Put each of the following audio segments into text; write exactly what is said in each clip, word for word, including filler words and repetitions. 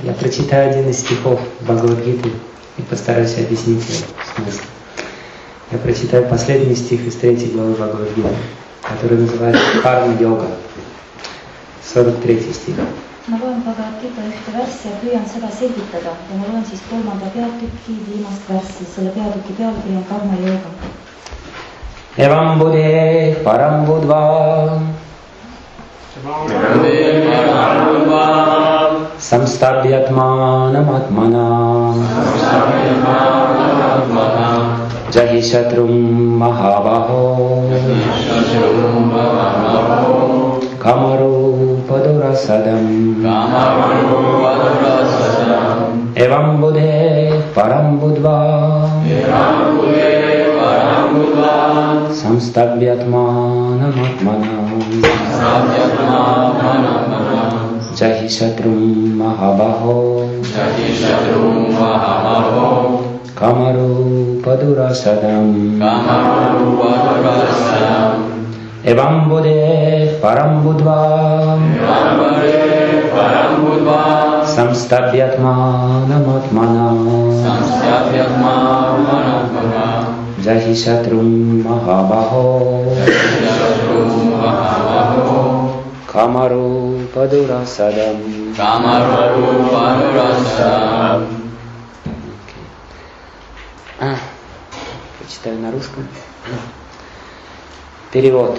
Я прочитаю один из стихов Бхагавад-гиты и постараюсь объяснить его смысл. Я прочитаю последний стих из третьей главы Бхагавад-гиты, который называется Карма-йога, сорок третий стих. Ma loen Bhagavad-gita ühte värssi ja püüan seda selgitada ja ma loen siis kolmanda peatüki viimast värssi. Selle peatüki pealkiri on karma-jooga. Evam Budhe param budva samstabhyatmanam atmana jahi shatrum mahabaho kamaru padurasadam evam budhe param budva samstabhyatmanam atmana jahi shatrum mahabaho kamaru padurasadam evam budhe param budva samstabhyatmanam atmana jahi shatrum mahabaho kamaru padurasadam. Kamaru padurasadam. А, прочитаю на русском. Перевод.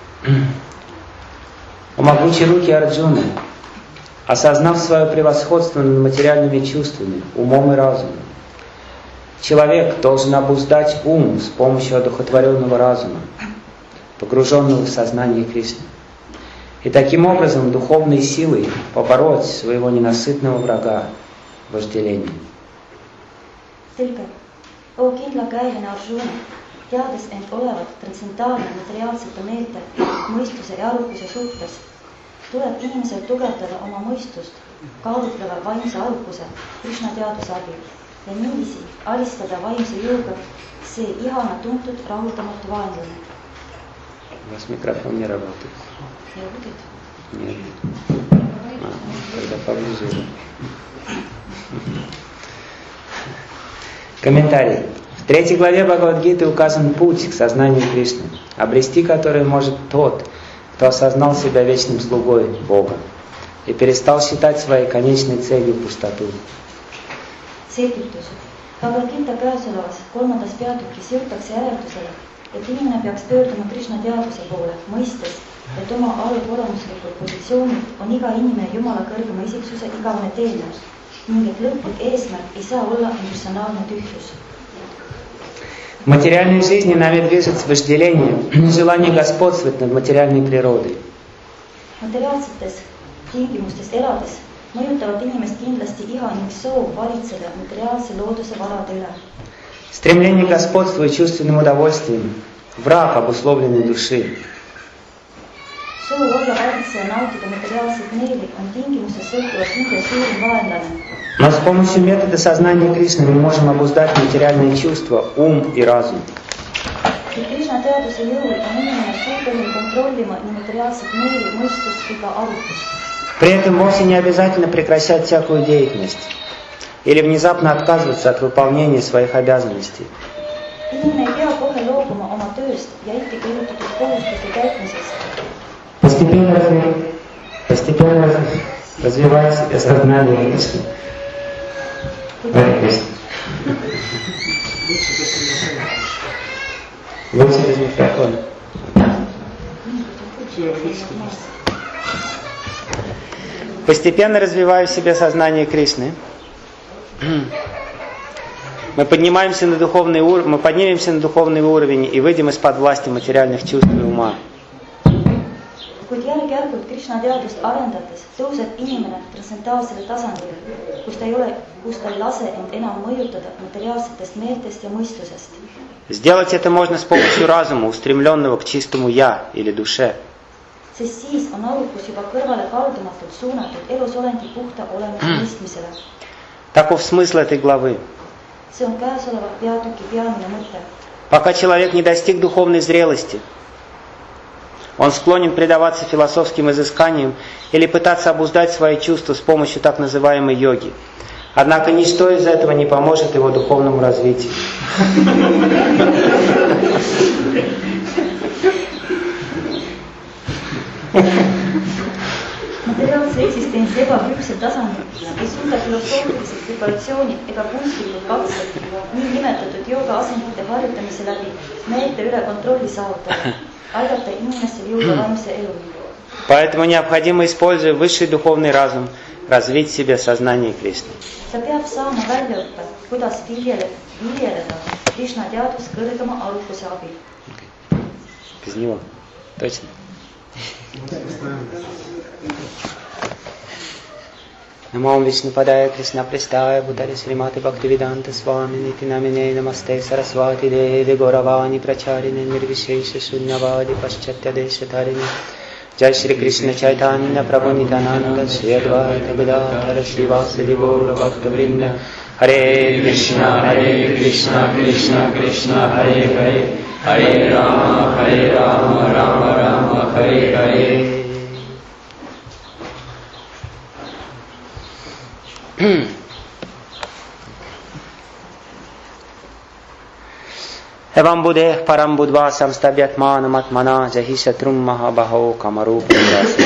О могучей руки Арджуны, осознав свое превосходство над материальными чувствами, умом и разумом, человек должен обуздать ум с помощью одухотворенного разума, погруженного в сознание Кришны, и таким образом духовной силой побороть своего ненасытного врага – вожделение. Selge. O kindlakäeline Arjuna, teades end olevat transcendentaalne materiaalsete meelte, mõistuse ja arukuse suhtes, tuleb inimesel tugevdada oma mõistust kaalutleva vaimse arukuse Krishna teaduse abil ja niiviisi alistada vaimse jõuga see ihana tuntud rahuldamatu vaenlane. У вас микрофон не работает. Не работает? Нет. А, тогда поближе. Комментарий. В третьей главе Бхагавад-гиты указан путь к сознанию Кришны, обрести который может тот, кто осознал себя вечным слугой Бога и перестал считать своей конечной целью пустоту. Selgitus. Bhagavad-gita käesolevas kolmandas peatükis jõutakse järeldusele, et inimene peaks pöörduma Krishna teaduse poole, mõistes, et oma algolemuslikud positsioonid on iga inimene Jumala kõrgema isiksuse igavene teenus ning et lõplik eesmärk ei saa olla impersonaalne tühjus. В материальной жизни нами движется вожделение, желание господствовать над материальной природой. Materiaalsetes tingimustes elades mõjutavad inimest kindlasti iha ning soov valitseda materiaalse looduse varade üle. Стремление к господству и чувственным удовольствием – враг обусловленной души. Soov olla valitseja nautida materiaalseid meeli on tingimustes sõltuvalt hinge suurim vaenlane. Но с помощью метода сознания Кришны мы можем обуздать материальные чувства, ум и разум. Krishna teaduse jõul on inimene suuteline kontrollima nii materiaalset meeli, mõistust kui ka arutust. При этом вовсе не обязательно прекращать всякую деятельность или внезапно отказываться от выполнения своих обязанностей. Inimene ei pea kohe loobuma oma tööst ja ette kirjutatud kohustuste täitmisest. Постепенно, постепенно развивать себе сознание Кришны. Лучше без микрофона. Постепенно развивая в себе сознание Кришны, мы поднимаемся на духовный уровень, мы поднимемся на духовный уровень и выйдем из-под власти материальных чувств и ума. Kuid järg-järgult Krishna teadust arendades tõuseb inimene transcendentaalsele tasandile, kus ta ei ole, kus ta ei lase end enam mõjutada materiaalsetest meeltest ja mõistusest. Сделать это можно с помощью разума, устремленного к чистому «я» или душе. Sest siis on arukus juba kõrvale kaldumatult suunatud elusolendi puhta olemuse mõistmisele. Таков смысл этой главы. See on käesoleva peatüki peamine mõte. Пока человек не достиг духовной зрелости, Он склонен предаваться философским изысканиям или пытаться обуздать свои чувства с помощью так называемой йоги. Однако ничто из этого не поможет его духовному развитию. Materiaalse eksistentsi ebaküpsel tasandil ei suuda filosoofilised preparatsioonid ega kunstlikud katsed nii nimetatud jooga asendite harjutamise läbi meelte üle kontrolli saavutada, aidata inimestel jõuda vaimse eluni. Поэтому необходимо, используя высший духовный разум, развить в себе сознание Кришны. Ta peab saama väljaõppe, kuidas viljeleda Krishna teadvust kõrgema arukuse abil. Без него. Точно. Намам Вишнупадая Кришна Престая Бутари Шримати Бхактивиданта Свамини Намине Намасте Сарасвати Деви Горавани Прачарине Нирвишеша Шуньявади Пашчатья Дешатарини Jai Shri Krishna Chaitanya Prabhu Nityananda Shri Advaita Gadadhara Srivasadi Gaura Bhakta Vrinda Hare Krishna Hare Krishna Krishna Krishna Hare Hare Hare Rama Hare Rama Rama Rama Hare Hare. Evam Budeh Param Budva Samstabhyatmanam Atmana Jahi Shatrum Mahabaho Kamaru Prasya.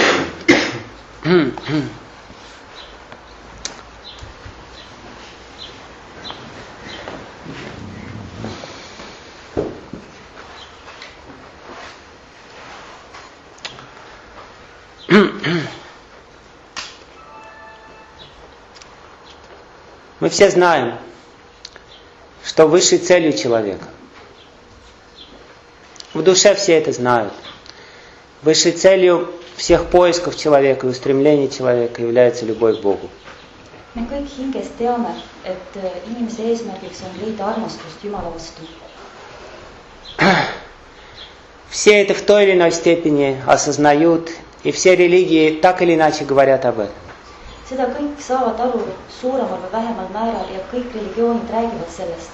Мы все знаем, что высшей целью человека, в душе все это знают, высшей целью всех поисков человека и устремлений человека является любовь к Богу. Me kõik hinges teame, et inimese eesmärgiks on leida armastust Jumala vastu. Все это в той или иной степени осознают, и все религии так или иначе говорят об этом. Seda kõik saavad aru suuremal või vähemal määral ja kõik religioonid räägivad sellest.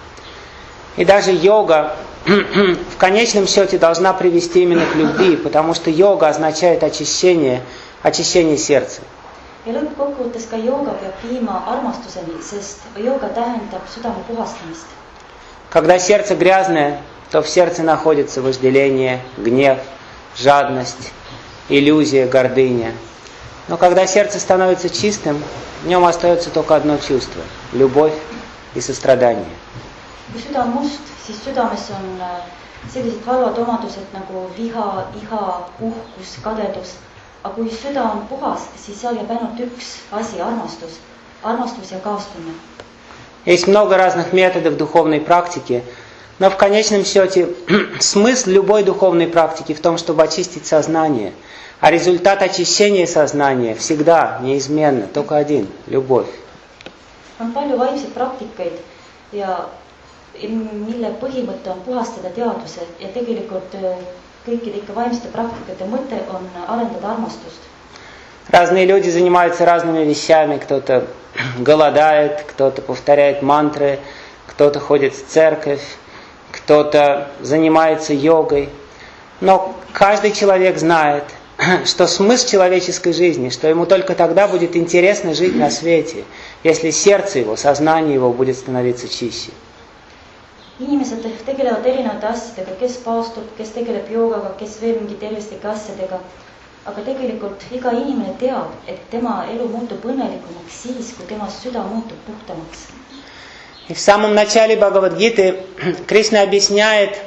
И даже йога в конечном счете должна привести именно к любви, потому что йога означает очищение, очищение сердца. Ja lõppkokkuvõttes ka jooga peab viima armastuseni, sest jooga tähendab südame puhastamist. Когда сердце грязное, то в сердце находится вожделение, гнев, жадность, иллюзия, гордыня. Но когда сердце становится чистым, в нем остается только одно чувство – любовь и сострадание. Kui süda on must, siis südames on sellised halvad omadused nagu viha, iha, uhkus, kadedus. Aga kui süda on puhas, siis seal jääb ainult üks asi – armastus. Armastus ja kaastunne. Есть много разных методов духовной практики, но в конечном счете смысл любой духовной практики в том, чтобы очистить сознание. А результат очищения сознания всегда, неизменно, только один – любовь. On palju vaimseid praktikaid ja mille põhimõte on puhastada teadvuse ja tegelikult kõikide ikka vaimsete praktikate mõte on arendada armastust. Разные люди занимаются разными вещами. Кто-то голодает, кто-то повторяет мантры, кто-то ходит в церковь, кто-то занимается йогой. Но каждый человек знает, что смысл человеческой жизни, что ему только тогда будет интересно жить на свете, если сердце его, сознание его будет становиться чище. Inimesed tegelevad erinevate asjadega, kes paastub, kes tegeleb joogaga, kes veel mingi tervislike asjadega. Aga tegelikult iga inimene teab, et tema elu muutub õnnelikumaks siis, kui tema süda muutub puhtamaks. И в самом начале Бхагавад-гиты Кришна объясняет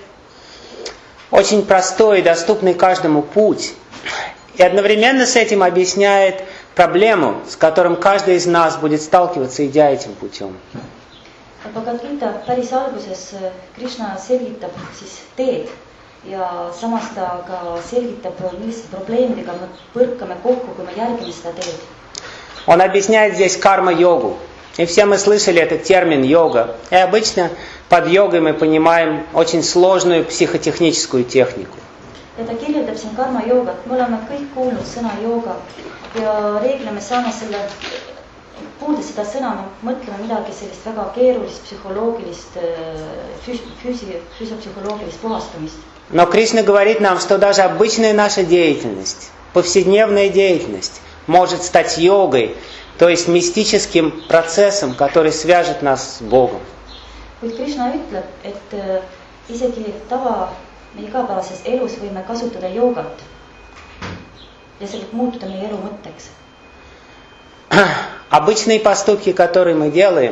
очень простой и доступный каждому путь. И одновременно с этим объясняет проблему, с которым каждый из нас будет сталкиваться, идя этим путем. Bhagavad-gita päris alguses Krishna selgitab siis teed ja samas ta ka selgitab, milliste probleemidega me põrkame kokku, kui me järgime seda teed. Он объясняет здесь карма-йогу. И все мы слышали этот термин йога. И обычно под йогой мы понимаем очень сложную психотехническую технику. Ja ta kirjeldab siin karma-joogat. Me oleme kõik kuulnud sõna jooga ja reeglina me saame selle, kuuldes seda sõna, me mõtleme midagi sellist väga keerulist, psühholoogilist, füüsi, füsiopsühholoogilist puhastamist. Но Кришна говорит нам, что даже обычная наша деятельность, повседневная деятельность, может стать йогой, то есть мистическим процессом, который свяжет нас с Богом. Kuid Krishna ütleb, et äh, isegi tava meie igapäevases elus võime kasutada joogat ja sellelt muutuda meie elu mõtteks. Обычные поступки, которые мы делаем,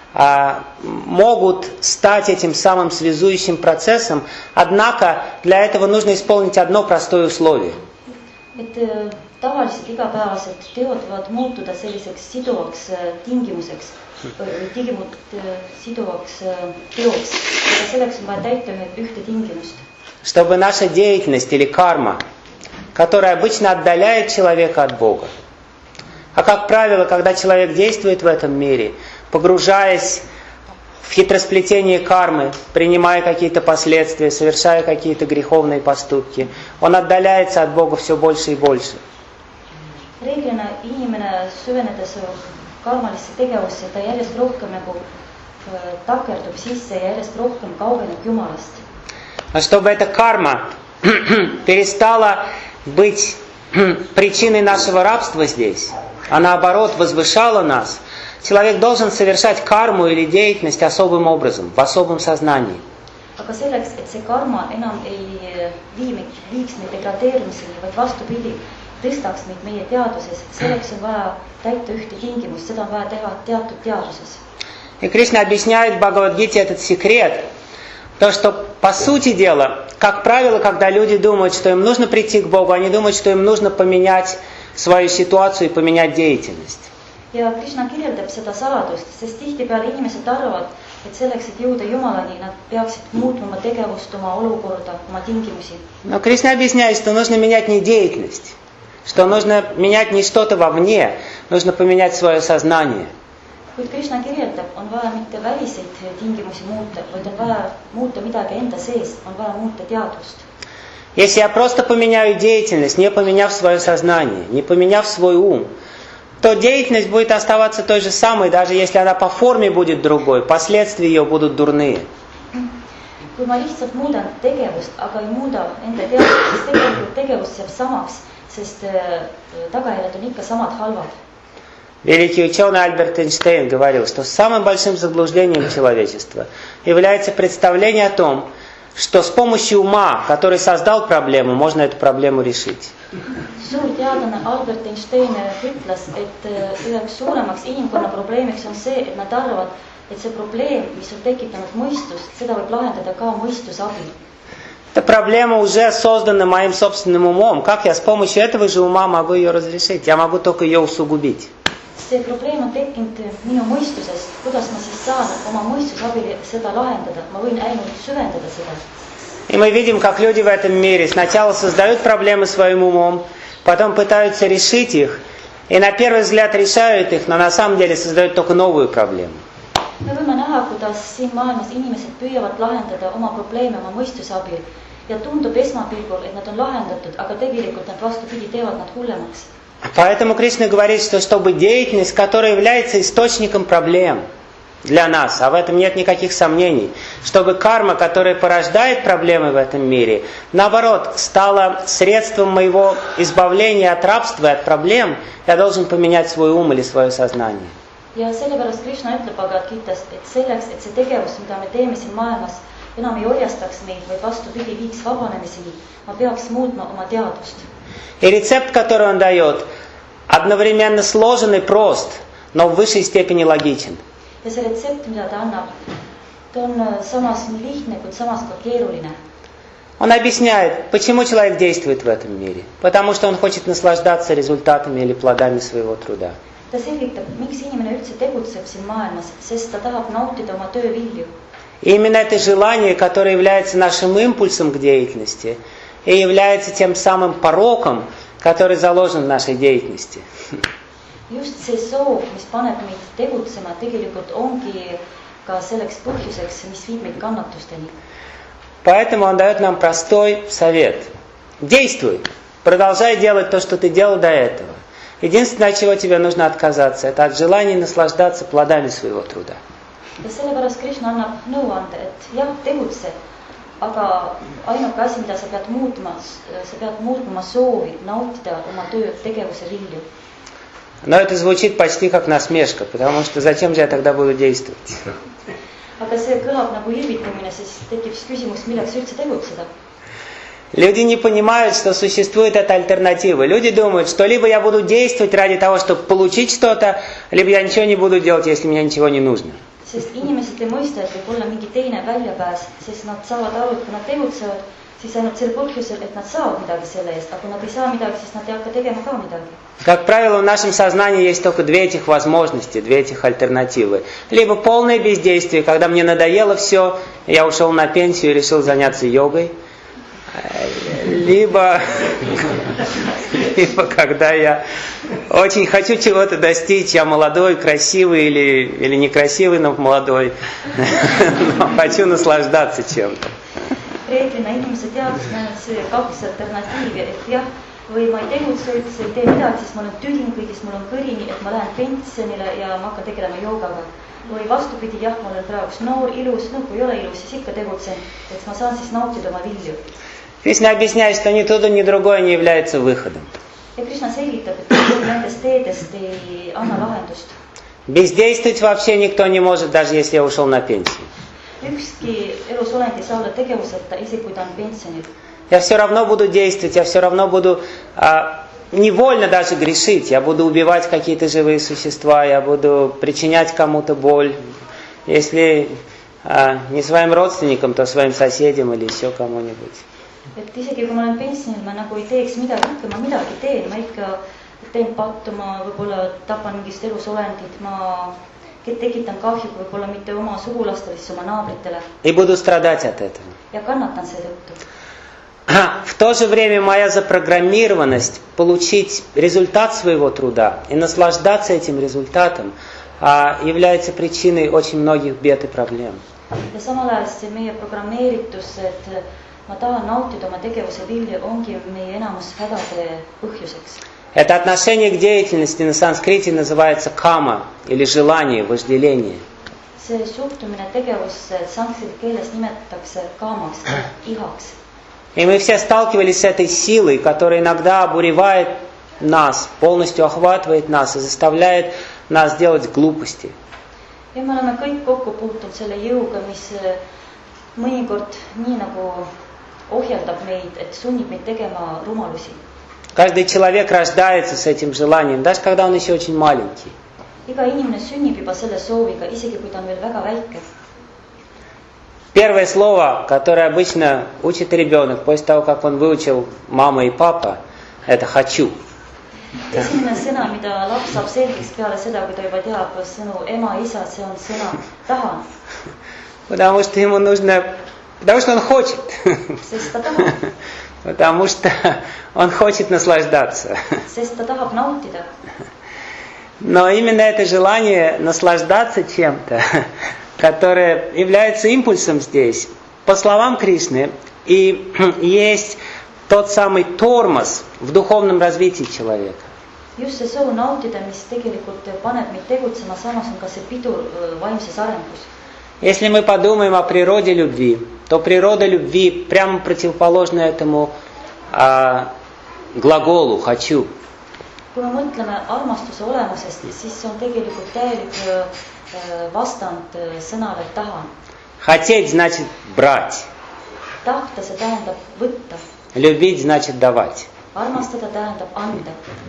могут стать этим самым связующим процессом, однако для этого нужно исполнить одно простое условие. Et äh, tavaliselt igapäevased teod võivad muutuda selliseks siduvaks äh, tingimuseks või tingimut äh, siduvaks äh, teoks, aga selleks on vaja täita ühe, ühte tingimust. Чтобы наша деятельность или карма, которая обычно отдаляет человека от Бога, а как правило, когда человек действует в этом мире, погружаясь в хитросплетение кармы, принимая какие-то последствия, совершая какие-то греховные поступки, он отдаляется от Бога все больше и больше. Reeglina inimene süvenedes karmalisse tegevusse, ta järjest rohkem nagu takerdub sisse ja järjest rohkem kaugeneb Jumalast. Но чтобы эта карма перестала быть причиной нашего рабства здесь, а наоборот возвышала нас, человек должен совершать карму или деятельность особым образом, в особом сознании. Aga selleks, et see karma enam ei vii meid, viiks meid degradeerimiseni, vaid vastupidi, tõstaks meid meie teaduses, selleks on vaja täita ühte tingimust, seda on vaja teha teatud teaduses. И Кришна объясняет в Бхагавад-гите этот секрет, то, что по сути дела, как правило, когда люди думают, что им нужно прийти к Богу, они думают, что им нужно поменять свою ситуацию и поменять деятельность. Ja Krishna kirjeldab seda saladust, sest tihtipeale inimesed arvavad, et selleks, et jõuda Jumalani, nad peaksid muutma oma tegevust, oma olukorda, oma tingimusi. Но Кришна объясняет, что нужно менять не деятельность, что нужно менять не что-то вовне, нужно поменять свое сознание. Kuid Krishna kirjeldab, on vaja mitte väliseid tingimusi muuta, vaid on vaja muuta midagi enda sees, on vaja muuta teadvust. Если я просто поменяю деятельность, не поменяв свое сознание, не поменяв свой ум, то деятельность будет оставаться той же самой, даже если она по форме будет другой, последствия ее будут дурные. Kui ma lihtsalt muudan tegevust, aga ei muuda enda teadvust, siis tegelikult tegevus jääb samaks, sest tagajärjed on ikka samad halvad. Великий ученый Альберт Эйнштейн говорил, что самым большим заблуждением человечества является представление о том, что с помощью ума, который создал проблему, можно эту проблему решить. Suur teadlane Albert Einstein ütles, et üheks suuremaks inimkonna probleemiks on see, et nad arvavad, et see probleem, mis on tekitanud mõistust, seda võib lahendada ka mõistuse abil. Эта проблема уже создана моим собственным умом. Как я с помощью этого же ума могу ее разрешить? Я могу только ее усугубить. See probleem on tekkinud minu mõistusest. Kuidas ma siis saan oma mõistuse abil seda lahendada? Ma võin ainult süvendada seda. И мы видим, как люди в этом мире сначала создают проблемы своим умом, потом пытаются решить их, и на первый взгляд решают их, но на самом деле создают только новую проблему. Me võime näha, kuidas siin maailmas inimesed püüavad lahendada oma probleeme oma mõistuse abil ja tundub esmapilgul, et nad on lahendatud, aga tegelikult nad vastupidi teevad nad hullemaks. Поэтому Кришна говорит, что чтобы деятельность, которая является источником проблем для нас, а в этом нет никаких сомнений, чтобы карма, которая порождает проблемы в этом мире, наоборот, стала средством моего избавления от рабства и от проблем, я должен поменять свой ум или свое сознание. Ja sellepärast Krishna ütleb Bhagavad-gitas, et selleks, et see tegevus, mida me teeme siin maailmas, enam ei orjastaks meid, vaid vastupidi viiks vabanemiseni, ma peaks muutma oma teadvust. И рецепт, который он дает, одновременно сложен и прост, но в высшей степени логичен. Ja see retsept, mida ta annab, ta on samas nii lihtne, kuid samas ka keeruline. Он объясняет, почему человек действует в этом мире. Потому что он хочет наслаждаться результатами или плодами своего труда. Ta selgitab, miks inimene üldse tegutseb siin maailmas, sest ta tahab nautida oma töö vilju. И именно это желание, которое является нашим импульсом к деятельности, и является тем самым пороком, который заложен в нашей деятельности. Just see soov, mis paneb meid tegutsema, tegelikult ongi ka selleks põhjuseks, mis viib meid kannatusteni. Поэтому он дает нам простой совет. Действуй, продолжай делать то, что ты делал до этого. Единственное, от чего тебе нужно отказаться, это от желания наслаждаться плодами своего труда. Ja sellepärast Krishna annab nõuande, et jah, tegutse, aga ainuke asi, mida sa pead muutma, sa pead muutma oma soovi nautida oma töö tegevuse vilju. Но это звучит почти как насмешка, потому что зачем же я тогда буду действовать? Aga see kõlab nagu irvitamine, siis tekib küsimus, milleks üldse tegutseda. Люди не понимают, что существует эта альтернатива. Люди думают, что либо я буду действовать ради того, чтобы получить что-то, либо я ничего не буду делать, если мне ничего не нужно. Sest inimesed ei mõista, et võib olla mingi teine väljapääs, sest nad saavad aru, et kui nad tegutsevad, siis ainult sel põhjusel, et nad saavad midagi selle eest, aga kui nad ei saa midagi, siis nad ei hakka tegema ka midagi. Как правило, в нашем сознании есть только две этих возможности, две этих альтернативы. Либо полное бездействие, когда мне надоело все, я ушел на пенсию и решил заняться йогой. Либо, либо когда я очень хочу чего-то достичь, я молодой, красивый или, или некрасивый, но молодой, но хочу наслаждаться чем-то. Reeglina inimese teadus näevad see kaks alternatiivi, et jah, või ma ei tegutse üldse, ei tee midagi, siis ma olen tüdin kõigis, mul on kõrini, et ma lähen pensionile ja ma hakkan tegelema joogaga. Või vastupidi, jah, ma olen praegu noor, ilus, no kui ei ole ilus, siis ikka tegutsen, et ma saan siis nautida oma vilju. Krishna объясняет, что ни то, ни другое не является выходом. Ja Krishna selgitab, et kõik nendest teedest ei anna lahendust. Бездействовать вообще никто не может, даже если я ушел на пенсию. Ükski elusolend ei saa olla tegevuseta, isegi kui ta on pensionil. Я все равно буду действовать, я все равно буду а, невольно даже грешить. Я буду убивать какие-то живые существа, я буду причинять кому-то боль. Если а, не своим родственникам, то своим соседям или еще кому-нибудь. Et isegi kui ma olen pensionil, ma nagu ei teeks midagi, ikka ma midagi teen, ma ikka teen pattu, ma võib-olla tapan mingist elusolendit, ma tekitan kahju võib-olla mitte oma sugulastele, siis oma naabritele. И буду страдать от этого. Ja kannatan seetõttu. В то же время моя запрограммированность получить результат своего труда и наслаждаться этим результатом является причиной очень многих бед и проблем. Ja samal ajal see meie programmeeritus, et ma tahan nautida oma tegevuse vilju, ongi meie enamus hädade põhjuseks. Это отношение к деятельности на санскрите называется кама или желание, вожделение. See suhtumine tegevusse sanskrit keeles nimetatakse kaamaks, ihaks. И мы все сталкивались с этой силой, которая иногда обуревает нас, полностью охватывает нас и заставляет нас делать глупости. Ja me oleme kõik kokku puutunud selle jõuga, mis mõnikord nii nagu ohjeldab meid, et sunnib meid tegema rumalusi. Каждый человек рождается с этим желанием, даже когда он еще очень маленький. Iga inimene sünnib juba selle sooviga, isegi kui ta on veel väga väike. Первое слово, которое обычно учит ребенок после того, как он выучил мама и папа, это «хочу». Esimene sõna, mida laps saab selgeks peale seda, kui ta juba teab sõnu ema, isa, see on sõna tahan. Потому что ему нужно, потому что он хочет. Sest ta tahab. Потому что он хочет наслаждаться. Sest ta tahab nautida. Но именно это желание наслаждаться чем-то, которое является импульсом здесь, по словам Кришны, и есть тот самый тормоз в духовном развитии человека. Just see soov nautida, mis tegelikult paneb meid tegutsema, samas on ka see pidur vaimses arengus. Если мы подумаем о природе любви, то природа любви прямо противоположна этому а, глаголу «хочу». Kui me mõtleme armastuse olemusest, siis see on tegelikult täielik vastand sõnale tahan. Хотеть значит брать. Tahta see tähendab võtta. Любить значит давать. Armastada tähendab anda.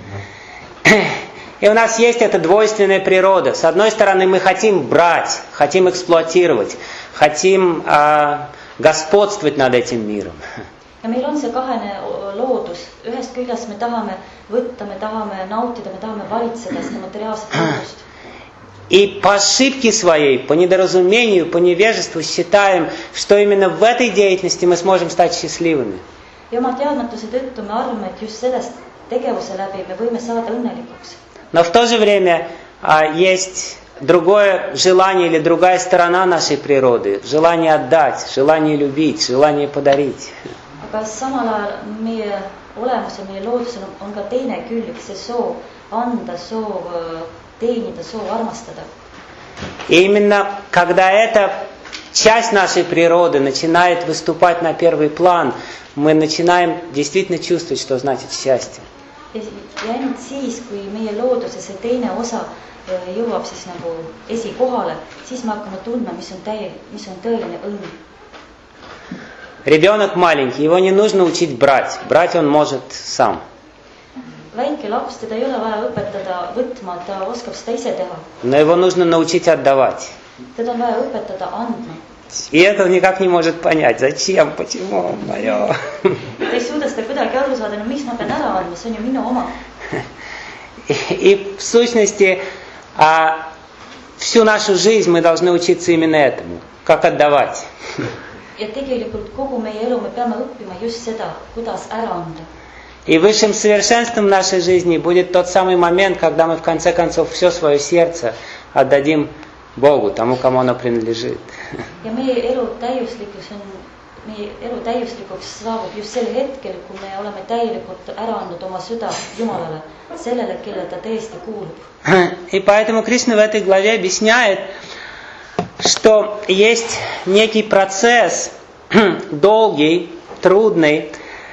И у нас есть эта двойственная природа. С одной стороны, мы хотим брать, хотим эксплуатировать, хотим а, господствовать над этим миром. Ja meil on see kahene loodus. Ühest küljest me tahame võtta, me tahame nautida, me tahame valitseda seda materiaalset loodust. И по ошибке своей, по недоразумению, по невежеству считаем, что именно в этой деятельности мы сможем стать счастливыми. Ja oma teadmatuse tõttu me arvame, et just sellest tegevuse läbi me võime saada õnnelikuks. Но в то же время а, есть другое желание или другая сторона нашей природы. Желание отдать, желание любить, желание подарить. Aga samal ajal meie olemusel, meie loodusel on ka teine külg, see soov anda, soov teenida, soov armastada. И именно когда эта часть нашей природы начинает выступать на первый план, мы начинаем действительно чувствовать, что значит счастье. ja ainult siis, kui meie looduse see teine osa jõuab siis nagu esikohale, siis me hakkame tundma, mis on täie, mis on tõeline õnn. Ребенок маленький, его не нужно учить брать. Брать он может сам. Väike laps, teda ei ole vaja õpetada võtma, ta oskab seda ise teha. Но его нужно научить отдавать. Teda on vaja õpetada andma. И это никак не может понять. Зачем? Почему? Мое. Ta ei suuda seda kuidagi aru saada, no miks ma pean ära andma, see on ju minu oma. И в сущности, а, всю нашу жизнь мы должны учиться именно этому. Как отдавать. Ja tegelikult kogu meie elu me peame õppima just seda, kuidas ära anda. И высшим совершенством нашей жизни будет тот самый момент, когда мы в конце концов все свое сердце отдадим Богу, тому, кому оно принадлежит. Ja meie elu täiuslikkus on, meie elu täiuslikuks saabub just sel hetkel, kui me oleme täielikult ära andnud oma süda Jumalale, sellele, kelle ta tõesti kuulub. И поэтому Кришна в этой главе объясняет, что есть некий процесс, долгий, трудный,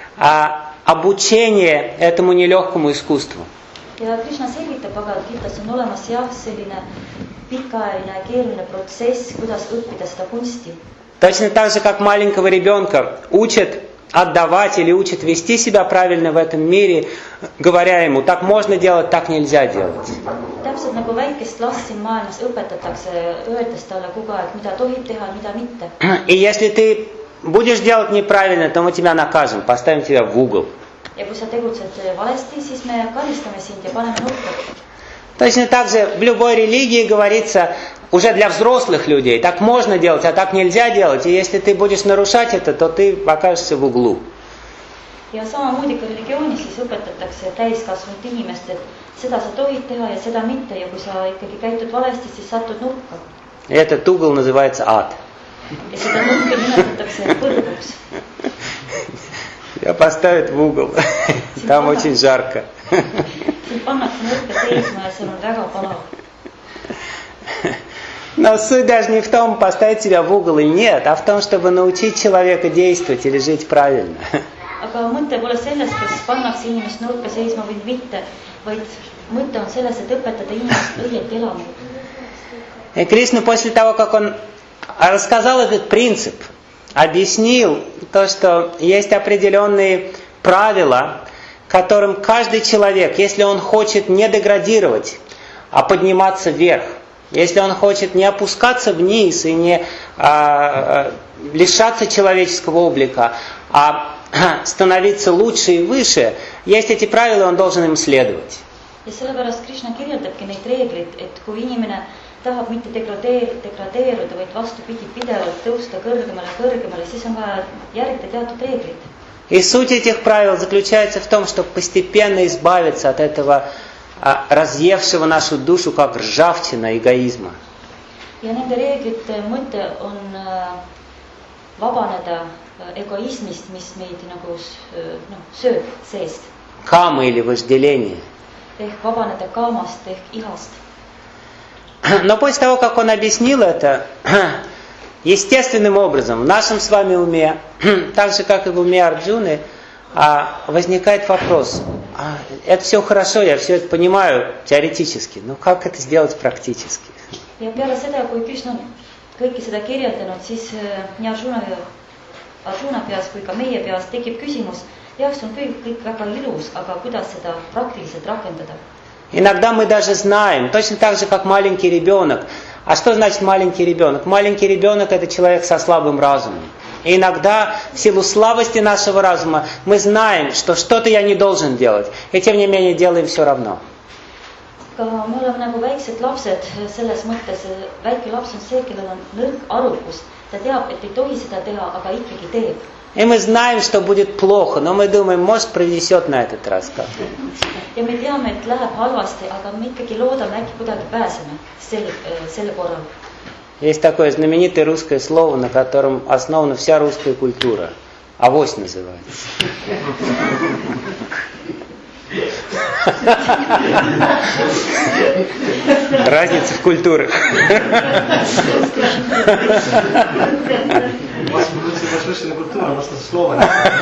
обучения этому нелегкому искусству. Ja Krishna selgitab, aga Gitas on olemas jah, selline pikaajaline keeruline protsess, kuidas õppida seda kunsti. Точно так же, как маленького ребенка учат отдавать или учат вести себя правильно в этом мире, говоря ему, так можно делать, так нельзя делать. Täpselt nagu väikest last siin maailmas õpetatakse, öeldes talle kogu aeg, mida tohib teha, mida mitte. И если ты будешь делать неправильно, то мы тебя накажем, поставим тебя в угол. Ja kui sa tegutsed valesti, siis me karistame sind ja paneme nurka. Точно так же в любой религии говорится, уже для взрослых людей, так можно делать, а так нельзя делать. И если ты будешь нарушать это, то ты окажешься в углу. Ja samamoodi ka religioonis siis õpetatakse täiskasvanud inimest, et seda sa tohid teha ja seda mitte. Ja kui sa ikkagi käitud valesti, siis satud nurka. И этот угол называется ад. Ja seda nurka nimetatakse põrguks. Тебя поставят в угол. Там очень жарко. Sind pannakse nurka seisma ja seal on väga palav. Но суть даже не в том, поставить себя в угол или нет, а в том, чтобы научить человека действовать или жить правильно. Aga mõte pole selles, kas pannakse inimest nurka seisma või mitte, vaid mõte on selles, et õpetada inimest õieti elama. И Кришна после того, как он рассказал этот принцип, объяснил то, что есть определенные правила, которым каждый человек, если он хочет не деградировать, а подниматься вверх, если он хочет не опускаться вниз и не а, лишаться человеческого облика, а становиться лучше и выше, есть эти правила, он должен им следовать. Ja sellepärast Krishna kirjeldabki neid reegleid, et kui inimene tahab mitte degradeer, degradeeruda, vaid vastupidi pidevalt tõusta kõrgemale kõrgemale, siis on vaja järgida teatud reeglid. И суть этих правил заключается в том, чтобы постепенно избавиться от этого а, разъевшего нашу душу, как ржавчина эгоизма. Ja nende reeglite mõte on äh, vabaneda äh, egoismist, mis meid nagu äh, no, sööb seest. Камы или вожделение. Ehk vabaneda kaamast ehk ihast. Но после того, как он объяснил это, естественным образом в нашем с вами уме, так же, как и в уме Арджуны, возникает вопрос, это все хорошо, я все это понимаю теоретически, но как это сделать практически? Ja peale seda, kui Krishna kõike seda kirjeldanud, siis nii Arjuna, Arjuna peas kui ka meie peas tekib küsimus, jah, see on kõik, kõik väga ilus, aga kuidas seda praktiliselt rakendada? Иногда мы даже знаем, точно так же, как маленький ребенок. А что значит маленький ребенок? Маленький ребенок – это человек со слабым разумом. И иногда, в силу слабости нашего разума, мы знаем, что что-то я не должен делать. И тем не менее делаем все равно. Ka me oleme nagu väiksed lapsed selles mõttes, väike laps on see, kellel on nõrk arukus. Ta teab, et ei tohi seda teha, aga ikkagi teeb. И мы знаем, что будет плохо, но мы думаем, может, пронесет на этот раз как-нибудь. Ja me teame, et läheb halvasti, aga me ikkagi loodame, äkki kuidagi pääseme selle, selle korral. Есть такое знаменитое русское слово, на котором основана вся русская культура. Авось называется. Разница в культурах. У вас восточная культура, у вас слово.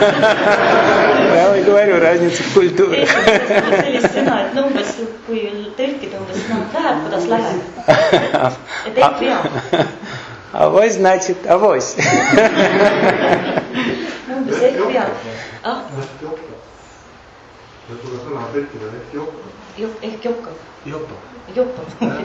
Я и говорю, разница в культурах. sellist sõna, et umbes kui tõlkida umbes, no läheb, kuidas läheb. Et ei pea. Авось значит авось. Umbes ei pea. Ah, Võib-olla sõna tõlkida on ehk joppa. ehk joppa. Joppa. Joppa.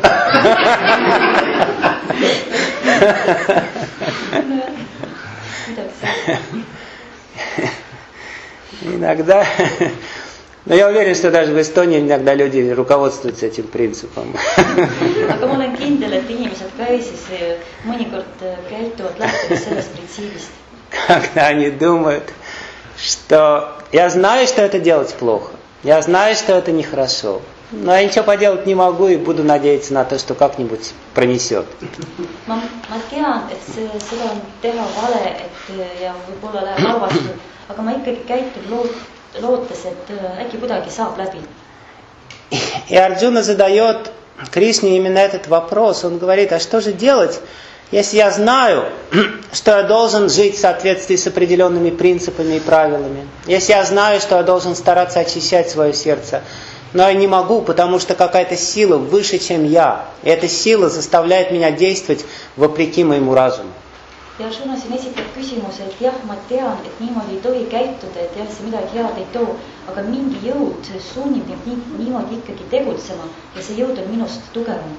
Иногда, но я уверен, что даже в Эстонии иногда люди руководствуются этим принципом. Aga ma olen kindel, et inimesed ka Eestis mõnikord käituvad lähtudes sellest printsiibist. Когда они думают, что я знаю, что это делать плохо, я знаю, что это нехорошо, но я ничего поделать не могу и буду надеяться на то, что как-нибудь пронесет. Ma, ma tean, et see, seda on teha vale, et ja võib-olla läheb halvasti, aga ma ikkagi käitun loot, lootes, et äkki kuidagi saab läbi. И Арджуна задает Кришне именно этот вопрос. Он говорит, а что же делать, если я знаю, что я должен жить в соответствии с определенными принципами и правилами, если я знаю, что я должен стараться очищать свое сердце, но я не могу, потому что какая-то сила выше, чем я, и эта сила заставляет меня действовать вопреки моему разуму. Ja Arjuna siin esitab küsimuse, et jah, ma tean, et niimoodi ei tohi käituda, et jah, see midagi head ei too, aga mingi jõud sunnib mind nii, niimoodi ikkagi tegutsema ja see jõud on minust tugevam.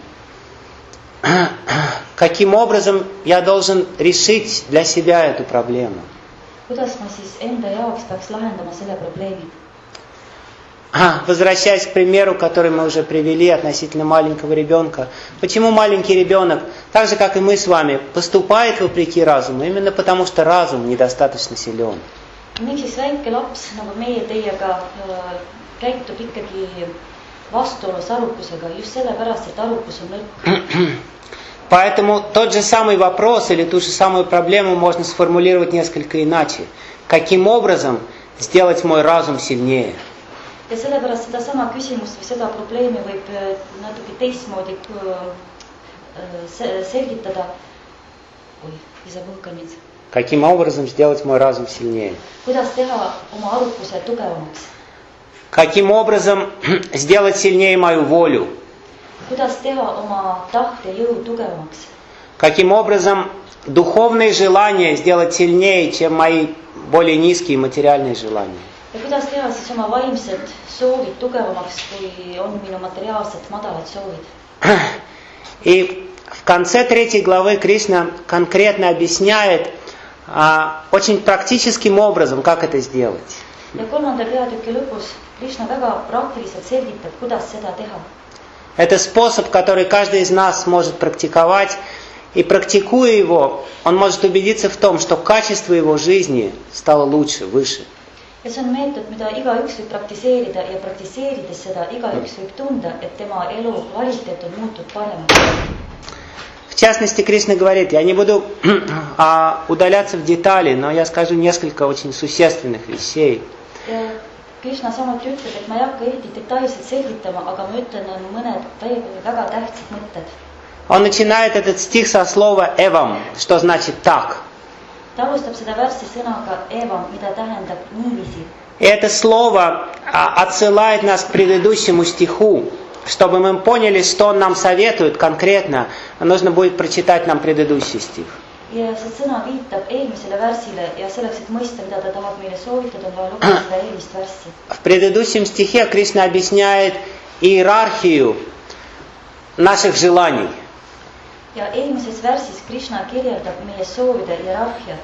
Каким образом я должен решить для себя эту проблему? Kuidas ma siis enda jaoks peaks lahendama selle probleemi? Возвращаясь к примеру, который мы уже привели относительно маленького ребенка. Почему маленький ребенок, так же как и мы с вами, поступает вопреки разуму? Именно потому, что разум недостаточно силен. Miks siis väike laps, nagu meie teiega, käitub ikkagi vastuolus arukusega? Just sellepärast, et arukus on nõrk. Поэтому тот же самый вопрос или ту же самую проблему можно сформулировать несколько иначе. Каким образом сделать мой разум сильнее? Ja sellepärast seda sama küsimust või seda probleemi võib natuke teistmoodi selgitada. Ой, ei saa võlkaniid. Каким образом сделать мой разум сильнее? Kuidas teha oma arukuse tugevamaks? Каким образом сделать сильнее мою волю? Kuidas teha oma tahte jõu tugevamaks? Каким образом духовные желания сделать сильнее, чем мои более низкие материальные желания? Ja kuidas teha siis oma vaimsed soovid tugevamaks, kui on minu materiaalsed madalad soovid? И в конце третьей главы Кришна конкретно объясняет а, очень практическим образом, как это сделать. Ja kolmanda peatüki lõpus Krishna väga praktiliselt selgitab, kuidas seda teha. Это способ, который каждый из нас может практиковать, и практикуя его, он может убедиться в том, что качество его жизни стало лучше, выше. Ja see on meetod, mida igaüks võib praktiseerida ja praktiseerides seda igaüks võib tunda, et tema elu kvaliteet on muutunud paremaks. В частности, Кришна говорит, я не буду а, удаляться в детали, но я скажу несколько очень существенных вещей. Ja Krishna samuti ütleb, et ma ei hakka eriti detailselt selgitama, aga ma ütlen mõned väga tähtsad mõtted. Он начинает этот стих со слова «эвам», что значит «так». Ta alustab seda värssi sõnaga evam, mida tähendab niiviisi. И это слово отсылает нас к предыдущему стиху, чтобы мы поняли, что он нам советует конкретно. Нужно будет прочитать нам предыдущий стих. Ja see sõna viitab eelmisele värsile ja selleks, et mõista, mida ta tahab meile soovitada, on vaja lugeda seda eelmist värssi. В предыдущем стихе Кришна объясняет иерархию наших желаний. Ja eelmises värsis Krishna kirjeldab meie soovide hierarhiat.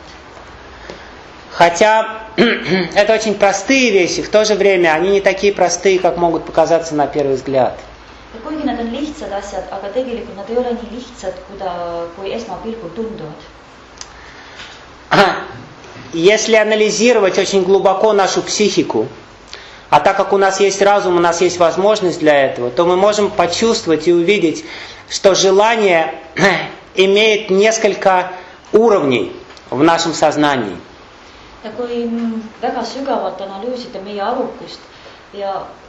Хотя это очень простые вещи, в то же время они не такие простые, как могут показаться на первый взгляд. Ja kuigi nad on lihtsad asjad, aga tegelikult nad ei ole nii lihtsad, kui esmapilgul tunduvad. Если анализировать очень глубоко нашу психику, а так как у нас есть разум, у нас есть возможность для этого, то мы можем почувствовать и увидеть, что желание имеет несколько уровней в нашем сознании. Ja kui väga sügavalt analüüsida meie arukust ja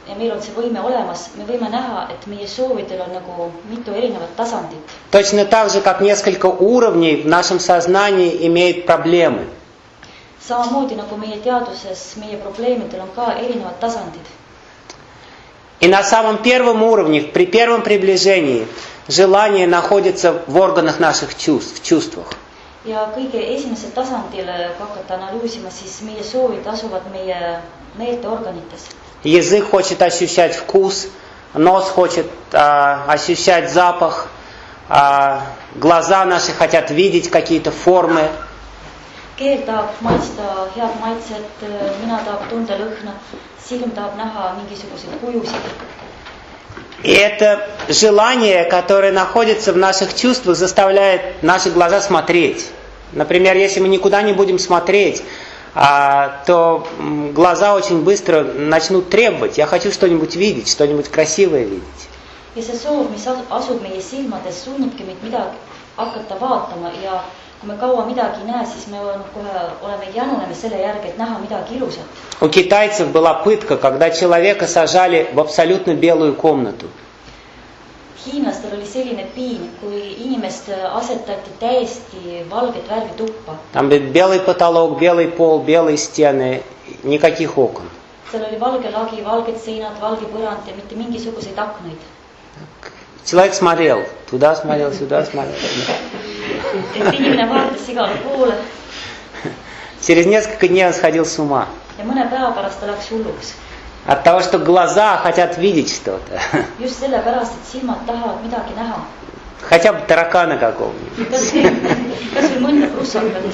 ja meil on see võime olemas, me võime näha, et meie soovidel on nagu mitu erinevat tasandit. Точно так же, как несколько уровней в нашем сознании имеют проблемы. Samamoodi nagu meie teaduses, meie probleemidel on ka erinevad tasandid. И на самом первом уровне, при первом приближении, желание находится в органах наших чувств, в чувствах. Ja kõige esimesel tasandil, kui hakata analüüsima, siis meie soovid asuvad meie meelteorganites. Язык хочет ощущать вкус, нос хочет а, ощущать запах, а, глаза наши хотят видеть какие-то формы. Keel tahab maitsta head maitset, mina tahab tunda lõhna, silm tahab näha mingisuguseid kujusid. И это желание, которое находится в наших чувствах, заставляет наши глаза смотреть. Например, если мы никуда не будем смотреть, а, то глаза очень быстро начнут требовать. Я хочу что-нибудь видеть, что-нибудь красивое видеть. Ja see soov, mis asub meie silmades, sunnibki meid midagi hakata vaatama ja kui me kaua midagi ei näe, siis me kohe oleme januneme selle järgi, et näha midagi ilusat. У китайцев была пытка, когда человека сажали в абсолютно белую комнату. Hiinlastel oli selline piin, kui inimest asetati täiesti valget värvi tuppa. Там был белый потолок, белый пол, белые стены, никаких окон. Seal oli valge lagi, valged seinad, valge põrand ja mitte mingisuguseid aknaid. Человек смотрел, туда смотрел, сюда смотрел. Et inimene vaatas igale poole. Через несколько дней он сходил с ума. Ja mõne päeva pärast ta läks hulluks. От того, что глаза хотят видеть что-то. Just sellepärast, et silmad tahavad midagi näha. Хотя бы таракана какого-нибудь. Kas või mõnda prussakat.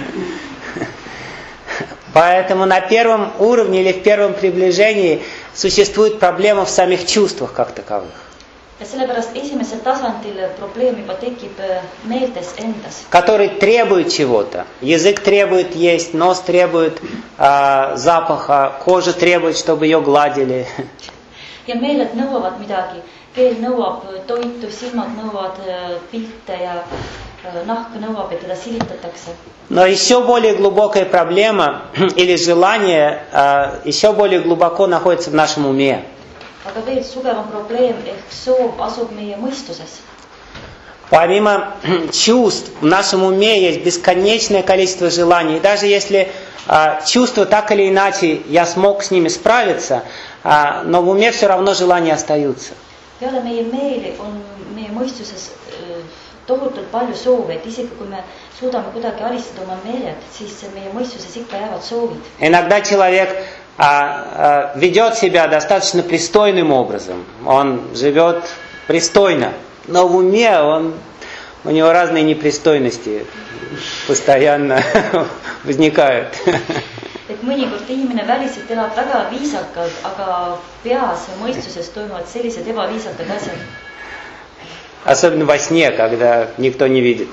Поэтому на первом уровне или в первом приближении существует проблема в самих чувствах как таковых. Ja sellepärast esimesel tasandil probleem juba tekib meeltes endas. Который требует чего-то. Язык требует есть, нос требует э, запаха, кожа требует, чтобы ее гладили. Ja meeled nõuavad midagi. Keel nõuab toitu, silmad nõuavad pilte ja nahk nõuab, et teda silitatakse. Но еще более глубокая проблема или желание э, еще более глубоко находится в нашем уме. Aga veel sugevam probleem ehk soov asub meie mõistuses. Помимо чувств, в нашем уме есть бесконечное количество желаний. И даже если а, чувства так или иначе я смог с ними справиться, а, но в уме все равно желания остаются. Peale meie meeli on meie mõistuses tohutult palju soove, et isegi kui me suudame kuidagi alistada oma meeled, siis meie mõistuses ikka jäävad soovid. Иногда человек а, а, ведет себя достаточно пристойным образом. Он живет пристойно. Но в уме он, у него разные непристойности постоянно возникают. Et mõnikord inimene väliselt elab väga viisakalt, aga peas ja mõistuses toimuvad sellised ebaviisakad asjad. Особенно во сне, когда никто не видит.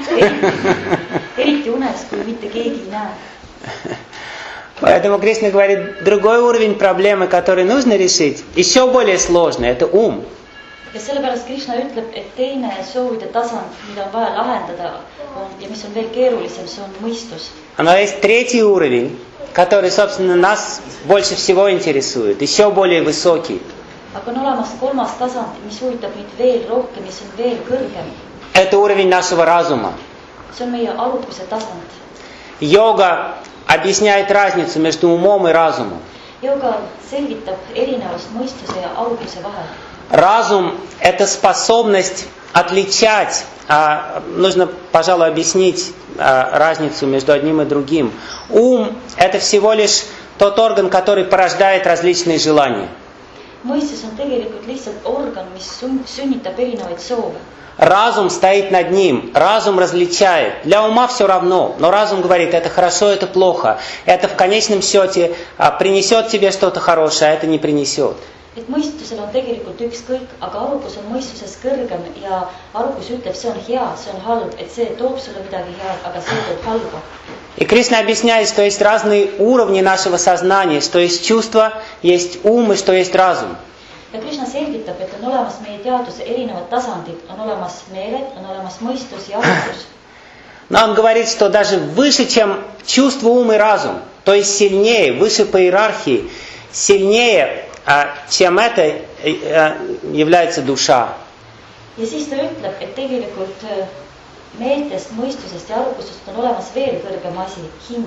Eriti unes, kui mitte keegi ei näe. Поэтому Кришна говорит, другой уровень проблемы, который нужно решить, еще более сложный, это ум. Ja sellepärast Krishna ütleb, et teine soovide tasand, mida on vaja lahendada on, ja mis on veel keerulisem, see on mõistus. Но есть третий уровень, который, собственно, нас больше всего интересует, еще более высокий. Aga on olemas kolmas tasand, mis huvitab meid veel rohkem, mis on veel kõrgem. Это уровень нашего разума. See on meie arukuse tasand. Йога объясняет разницу между умом и разумом. Yoga selgitab erinevust mõistuse ja arukuse vahel. Разум – это способность отличать, а, нужно, пожалуй, объяснить а, разницу между одним и другим. Ум – это всего лишь тот орган, который порождает различные желания. Mõistus on tegelikult lihtsalt organ, mis sünnitab erinevaid soove. Разум стоит над ним, разум различает. Для ума все равно, но разум говорит, это хорошо, это плохо. Это в конечном счете а, принесет тебе что-то хорошее, а это не принесет. Et mõistusel on tegelikult ükskõik, aga arukus on mõistuses kõrgem ja arukus ütleb, see on hea, see on halb, et see toob sulle midagi head, aga see toob halba. И Кришна объясняет, что есть разные уровни нашего сознания, что есть чувство, есть ум и что есть разум. Ja Krishna selgitab, et on olemas meie teaduse erinevad tasandid, on olemas meeled, on olemas mõistus ja arukus. Но он говорит, что даже выше, чем чувство, ум и разум, то есть сильнее, выше по иерархии, сильнее чем это является душа. Ja siis ta ütleb, et tegelikult meeltest, mõistusest ja arukusest on olemas veel kõrgem asi, hing.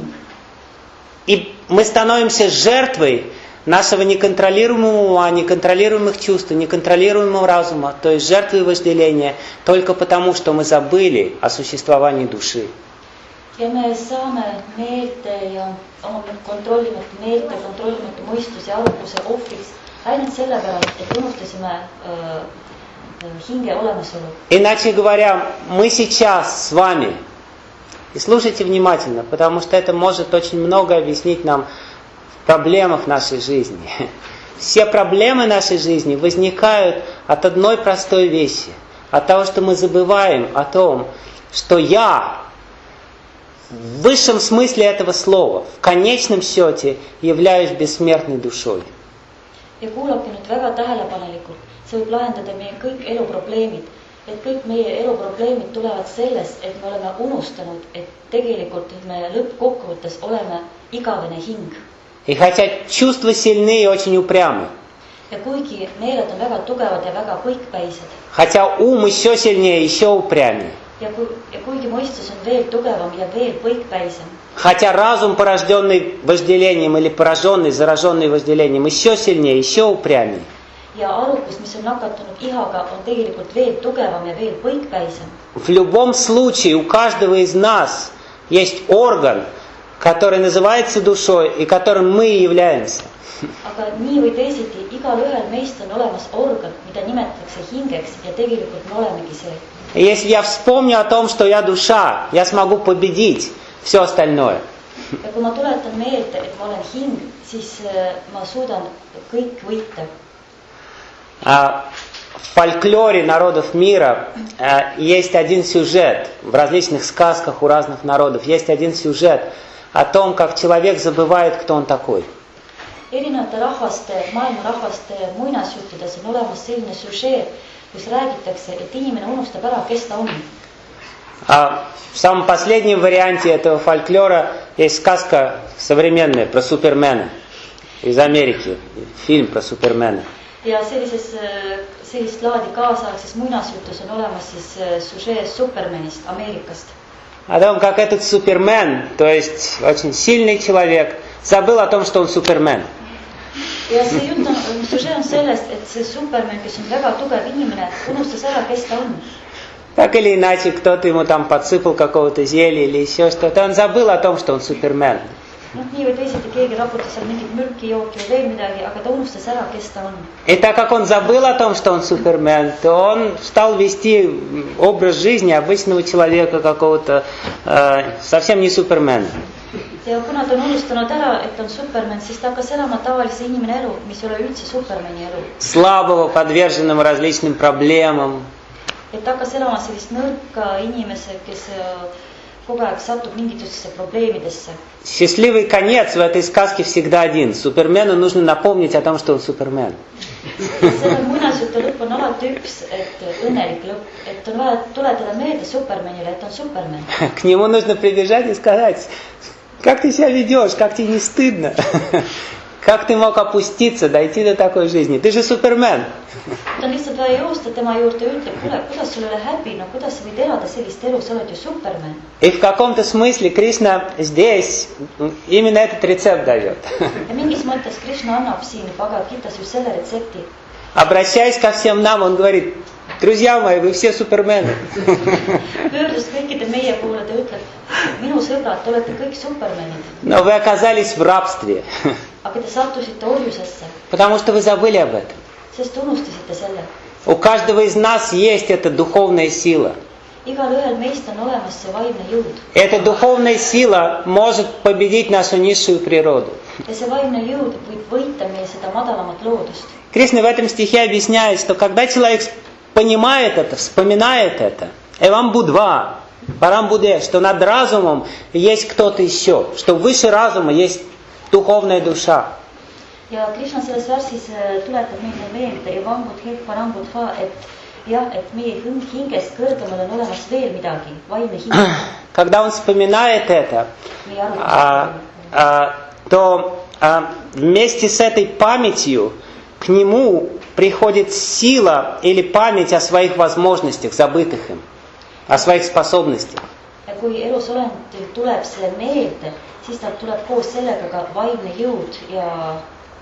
И мы становимся жертвой нашего неконтролируемого ума, неконтролируемых чувств, неконтролируемого разума, то есть жертвой вожделения, только потому, что мы забыли о существовании души. Ja me saame meelte ja oma kontrollimatu meelte, kontrollimatu mõistuse ja arukuse ohvriks ainult sellepärast, et unustasime äh, hinge olemasolu. Иначе говоря, мы сейчас с вами, и слушайте внимательно, потому что это может очень много объяснить нам в проблемах нашей жизни. Все проблемы нашей жизни возникают от одной простой вещи, от того, что мы забываем о том, что я в высшем смысле этого слова, в конечном счете, являюсь бессмертной душой. Ja kuulake nüüd väga tähelepanelikult. See võib lahendada meie kõik eluprobleemid. Et kõik meie eluprobleemid tulevad sellest, et me oleme unustanud, et tegelikult me lõppkokkuvõttes oleme igavene hing. И хотя чувства сильны и очень упрямы, Ja kuigi meeled on väga tugevad ja väga põikpäised. Хотя ум еще сильнее, еще упрямее. Ja, kui, ja kuigi mõistus on veel tugevam ja veel põikpäisem. Хотя разум, порожденный вожделением или пораженный, зараженный вожделением, еще сильнее, еще упрямее. Ja arukus, mis on nakatunud ihaga, on tegelikult veel tugevam ja veel põikpäisem. В любом случае у каждого из нас есть орган, который называется душой и которым мы и являемся. Aga nii või teisiti, igal ühel meist on olemas organ, mida nimetatakse hingeks ja tegelikult me olemegi see. Если я вспомню о том, что я душа, я смогу победить все остальное. Ja kui ma tuletan meelde, et ma olen hing, siis ma suudan kõik võita. В фольклоре народов мира есть один сюжет, в различных сказках у разных народов есть один сюжет о том, как человек забывает, кто он такой. Erinevate rahvaste, maailma rahvaste muinasjuttudes on olemas selline süžeet, kus räägitakse, et inimene unustab ära, kes ta on. В самом последнем варианте этого фольклора есть сказка современная про Супермена из Америки, фильм про Супермена. Ja sellises, sellist laadi kaasaegses muinasjutus on olemas siis süžee Supermanist Ameerikast. О том, как этот Супермен, то есть очень сильный человек, забыл о том, что он Супермен. Ja see jutt on, süžee on sellest, et see Superman, kes on väga tugev inimene, unustas ära, kes ta on. Так или иначе, кто-то ему там подсыпал какого-то зелья или еще что-то, он забыл о том, что он Супермен. Noh, nii või teisiti keegi raputas seal mingit mürki, jooki või veel midagi, aga ta unustas ära, kes ta on. И так как он забыл о том, что он Супермен, то он стал вести образ жизни обычного человека какого-то, э, совсем не Супермена. Ja kuna ta on unustanud ära, et on Superman, siis ta hakkas elama tavalise inimene elu, mis ei ole üldse Supermani elu. Слабого, подверженного различным проблемам. Et ta hakkas elama sellist nõrka inimese, kes kogu aeg satub mingitesse probleemidesse. Счастливый конец в этой сказке всегда один. Супермену нужно напомнить о том, что он Супермен. Selle muinasjutu lõpp on alati üks, et õnnelik lõpp, et on vaja tuletada meelde Supermanile, et on Superman. К нему нужно прибежать и сказать: как ты себя ведешь, как тебе не стыдно? Как ты мог опуститься, дойти до такой жизни? Ты же Супермен. Ta on lihtsalt vaja joosta tema juurde ja ütleb, kuule, kuidas sul ole häbi, no kuidas sa võid elada sellist elu, sa oled ju Superman. И в каком-то смысле Кришна здесь именно этот рецепт дает. Ja mingis mõttes Krishna annab siin Bhagavad Gitas just selle retsepti. Обращаясь ко всем нам, он говорит: друзья мои, вы все Супермены. Pöördus kõikide meie poole, ta ütleb, minu sõbrad, te olete kõik Supermanid. Но вы оказались в рабстве. Aga te sattusite orjusesse. Потому что вы забыли об этом. Sest unustasite selle. У каждого из нас есть эта духовная сила. Igal ühel meist on olemas see vaimne jõud. Эта духовная сила может победить нашу низшую природу. Ja see vaimne jõud võib võita meie seda madalamat loodust. Кришна в этом стихе объясняет, что когда человек понимает это, вспоминает это, Эвам Будва, Парам Буде, что над разумом есть кто-то еще, что выше разума есть духовная душа. Ja Krishna selles värsis tuletab meile meelde ja vangud hetk parambudva, et jah, et meie hingest kõrgemal on olemas veel midagi, vaimne hing. Когда он вспоминает это, а, а, то а, вместе с этой памятью к нему приходит сила или память о своих возможностях, забытых им, о своих способностях. ja kui elus olendil tuleb see meelde, siis tal tuleb koos sellega ka vaimne jõud ja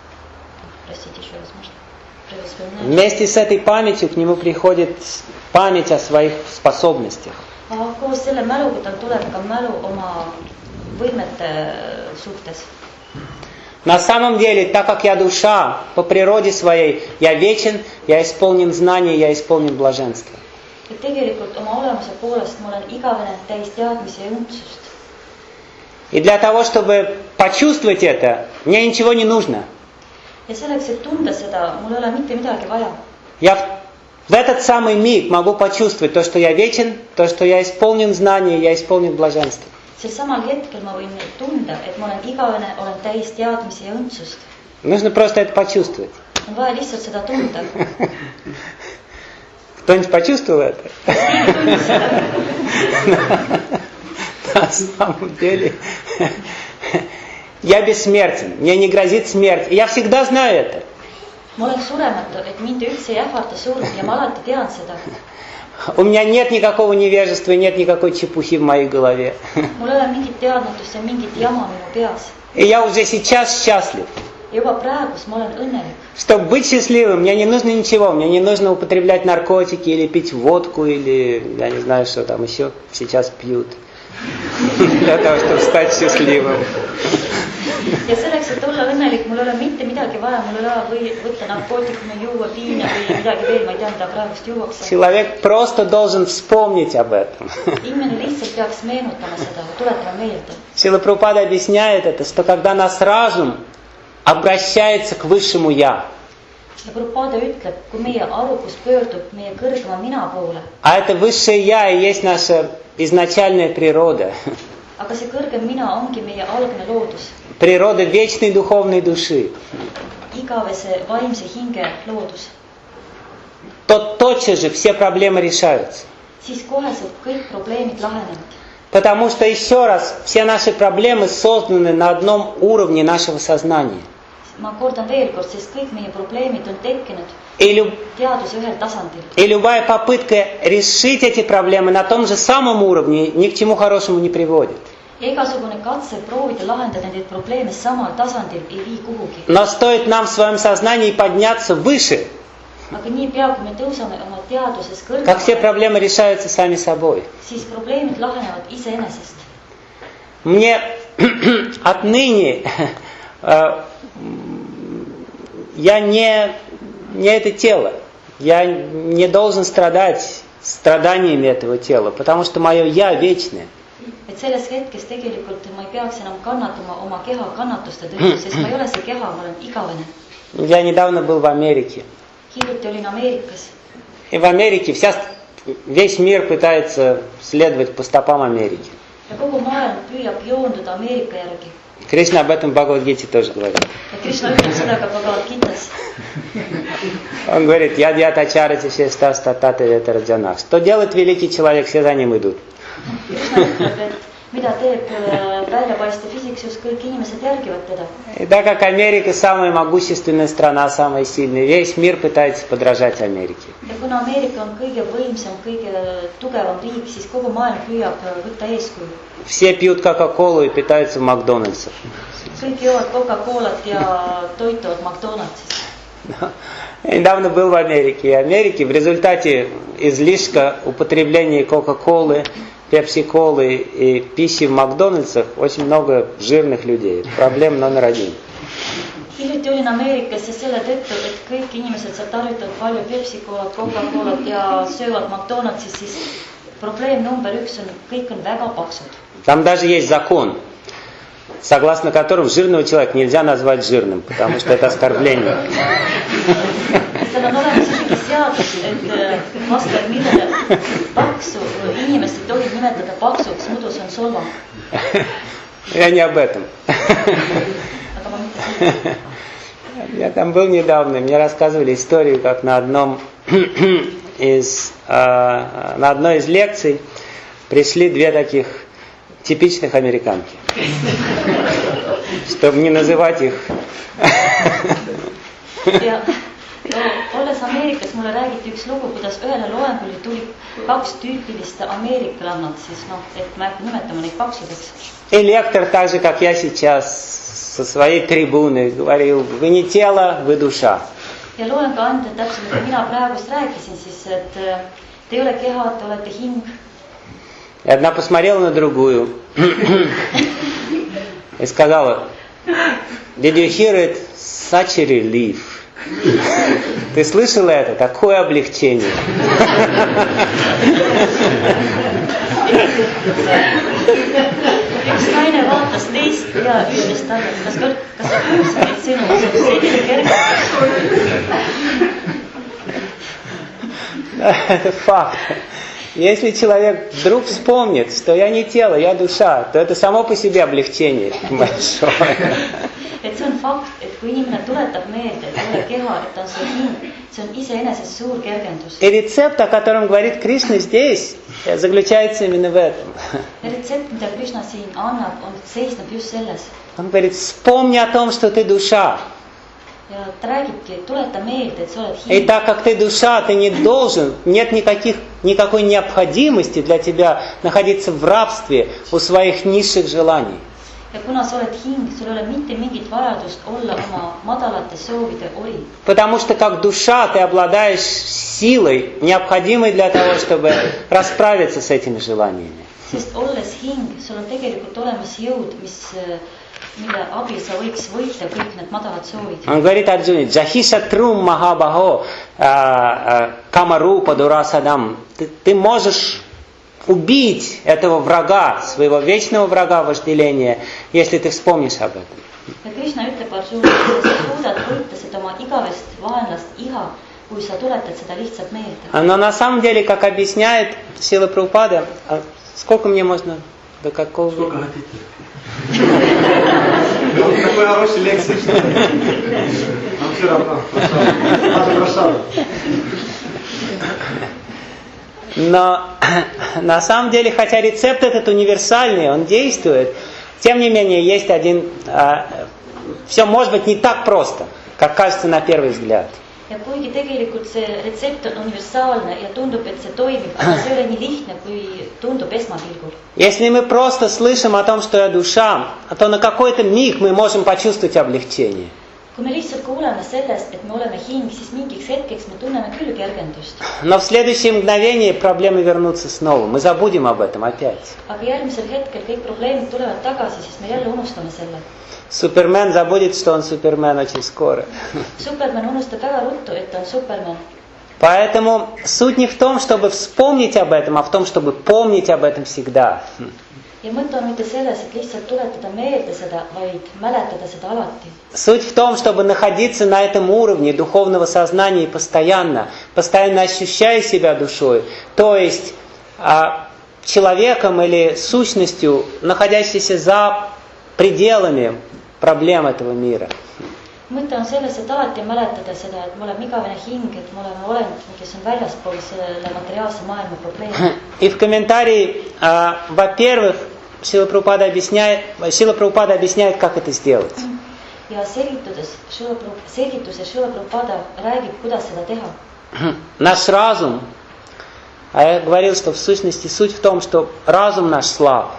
вместе с этой памятью к нему приходит память о своих способностях. aga koos selle mäluga tal tuleb ka mälu oma võimete suhtes. На самом деле, так как я душа, по природе своей, я вечен, я исполнен знаний, я исполнен блаженства. Et tegelikult oma olemuse poolest ma olen igavene täis teadmisi ja õndsust. И для того, чтобы почувствовать это, мне ничего не нужно. Ja selleks, et tunda seda, mul ei ole mitte midagi vaja. Я в этот самый миг могу почувствовать то, что я вечен, то, что я исполнен знаний, я исполнен блаженства. Sel samal hetkel ma võin tunda, et ma olen igavene, olen täis teadmisi ja õndsust. Нужно просто это почувствовать. On vaja lihtsalt seda tunda. Кто-нибудь почувствовал это? На самом деле, я бессмертен, мне не грозит смерть. Я всегда знаю это. Ma olen surematu, et mind üldse ei ähvarda surm ja ma alati tean seda. У меня нет никакого невежества, нет никакой чепухи в моей голове. Mul ei ole mingit teadmatust ja mingit jama minu peas. И я уже сейчас счастлив. Juba praegus ma olen õnnelik. Чтобы быть счастливым, мне не нужно ничего. Мне не нужно употреблять наркотики или пить водку, или я не знаю, что там еще сейчас пьют. Для того, чтобы стать счастливым. Ja selleks, et olla õnnelik, mul ei ole mitte midagi vaja, mul ei ole või võtta narkootikume, juua viina või midagi veel, ma ei tea, mida praegust juuakse. Человек просто должен вспомнить об этом. Inimene lihtsalt peaks meenutama seda, tuletama meelde. Шрила Прабхупада объясняет это, что когда наш разум обращается к высшему Я, ja Prabhupada ütleb, kui meie arukus pöördub meie kõrgema mina poole, а это высшее Я и есть наша изначальная природа, aga see kõrgem mina ongi meie algne loodus, природа вечной духовной души, igavese vaimse hinge loodus, то тотчас же все проблемы решаются. siis koheselt kõik probleemid lahenevad. Потому что, еще раз, все наши проблемы созданы на одном уровне нашего сознания. Ma kordan veel kord, sest kõik meie probleemid on tekkinud И, люб... teaduse ühel tasandil. и любая попытка решить эти проблемы на том же самом уровне ни к чему хорошему не приводит. Ja igasugune katse proovida lahendada neid probleeme samal tasandil ei vii kuhugi. Но стоит нам в своем сознании подняться выше, Aga niipea, kui me tõusame oma teaduses как все kõrgemale, проблемы решаются сами собой. siis probleemid lahenevad iseenesest. Мне отныне э, я не, не это тело. Я не должен страдать страданиями этого тела, потому что мое Я вечное. Et selles hetkes tegelikult ma ei peaks enam kannatama oma keha kannatuste tõttu, sest ma ei ole see keha, ma olen igavene. Я недавно был в Америке. Hiljuti olin Ameerikas. И в Америке вся, весь мир пытается следовать по стопам Америки. Ja kogu maailm püüab joonduda Ameerika järgi. Кришна об этом в Бхагавад-гите тоже говорит. Ja Krishna ütleb seda ka Bhagavad-gitas. Он говорит, яд яд ачарати шеста статата ветараджанах. Что делает великий человек, все за ним идут. Krishna ütleb, et mida teeb väljapaistev isiksus, kõik inimesed järgivad teda. И так как Америка самая могущественная страна, самая сильная, весь мир пытается подражать Америке. Ja kuna Ameerika on kõige võimsam, kõige tugevam riik, siis kogu maailm püüab võtta eeskuju. Все пьют Кока-Колу и питаются в Макдональдсах. Kõik joovad Coca-Colat ja toituvad McDonaldsis. Я недавно был в Америке. И в Америке в результате излишка употребления Кока-Колы, Пепси-Колы и пищи в Макдональдсах очень много жирных людей. Проблема номер один. Hiljuti olin Ameerikas ja selle tõttu, et kõik inimesed seal tarvitavad palju Pepsi-Colat, Coca-Colat ja söövad McDonaldsis, siis probleem number üks on, kõik on väga paksud. Там даже есть закон, согласно которому жирного человека нельзя назвать жирным, потому что это оскорбление. Seal on olemas isegi seadus, et vastavalt millele paksu inimest ei tohi nimetada paksuks, muidu see on solvang. Я не об этом. Aga ma mitte. Я там был недавно, мне рассказывали историю, как на одном из, э, на одной из лекций пришли две таких типичных американки. Чтобы не называть их. Ja olles Ameerikas mulle räägiti üks lugu, kuidas ühele loengule tuli kaks tüüpilist ameeriklannat, siis noh, et ma äkki nimetama neid paksudeks. И лектор, так же, как я сейчас, со своей трибуны говорил, вы не тело, вы душа. Ja loenga anda täpselt, et mina praegust rääkisin, siis, et te ei ole keha, te olete hing. И одна посмотрела на другую и сказала, did you hear it? Such a relief. Ты слышала это? Такое облегчение. Üks naine vaatas teist ja ütles talle, kas sa kuulsid neid sõnu, selline kergendus. Это факт. Если человек вдруг вспомнит, что я не тело, я душа, то это само по себе облегчение большое. Et see on fakt, et kui inimene tuletab meelde, et ei ole keha, et ta on see hing, see on iseenesest suur kergendus. И рецепт, о котором говорит Кришна здесь, заключается именно в этом. Ja retsept, mida Krishna siin annab, on seisneb just selles. Он говорит, вспомни о том, что ты душа. Ja ta räägibki, et tuleta meelde, et sa oled И hing. так как ты душа, ты не должен, нет никаких, никакой необходимости для тебя находиться в рабстве у своих низших желаний. Ja kuna sa oled hing, sul ei ole mitte mingit vajadust olla oma madalate soovide ori. Потому что как душа ты обладаешь силой, необходимой для того, чтобы расправиться с этими желаниями. Sest olles hing, sul on tegelikult olemas jõud, mis, mille abil sa võiks võita kõik need madalad soovid. Он говорит Арджуне, Джахи шатрум махабахо камарупа дурасадам. Ты можешь убить этого врага, своего вечного врага вожделения, если ты вспомнишь об этом. Ja Krishna ütleb Arjuna, et sa suudad võita seda oma igavest vaenlast iha, kui sa tuletad seda lihtsalt meelde. Но на самом деле, как объясняет Шрила Прабхупада, сколько мне можно, до какого... Сколько хотите. Какой хороший лекция. Нам все равно. Даже прошал. Но на самом деле, хотя рецепт этот универсальный, он действует, тем не менее, есть один... А, все может быть не так просто, как кажется на первый взгляд. Ja kuigi tegelikult see retsept on universaalne ja tundub, et see toimib, aga see ei ole nii lihtne, kui tundub esmapilgul. Если мы просто слышим о том, что я душа, то на какой-то миг мы можем почувствовать облегчение. Kui me lihtsalt kuuleme sellest, et me oleme hing, siis mingiks hetkeks me tunneme küll kergendust. Но в следующее мгновение проблемы вернутся снова. Мы забудем об этом опять. Aga järgmisel hetkel kõik probleemid tulevad tagasi, siis me jälle unustame selle. Супермен забудет, что он Супермен очень скоро. Superman unustab väga ruttu, et ta on Superman. Поэтому суть не в том, чтобы вспомнить об этом, а в том, чтобы помнить об этом всегда. Ja mõte on mitte selles, et lihtsalt tuletada meelde seda, vaid mäletada seda alati. Суть в том, чтобы находиться на этом уровне духовного сознания постоянно, постоянно ощущая себя душой, то есть а, человеком или сущностью, находящейся за пределами проблем этого мира. Mõte on selles, et alati mäletada seda, et me oleme igavene hing, et me oleme olend, kes on väljaspool selle materiaalse maailma probleemi. И в комментарии, а, во-первых, Шрила Прабхупада объясняет, Шрила Прабхупада объясняет, как это сделать. Ja selgituses, selgituses Šrila Prabhupada räägib, kuidas seda teha. Наш разум, а я говорил, что в сущности суть в том, что разум наш слаб,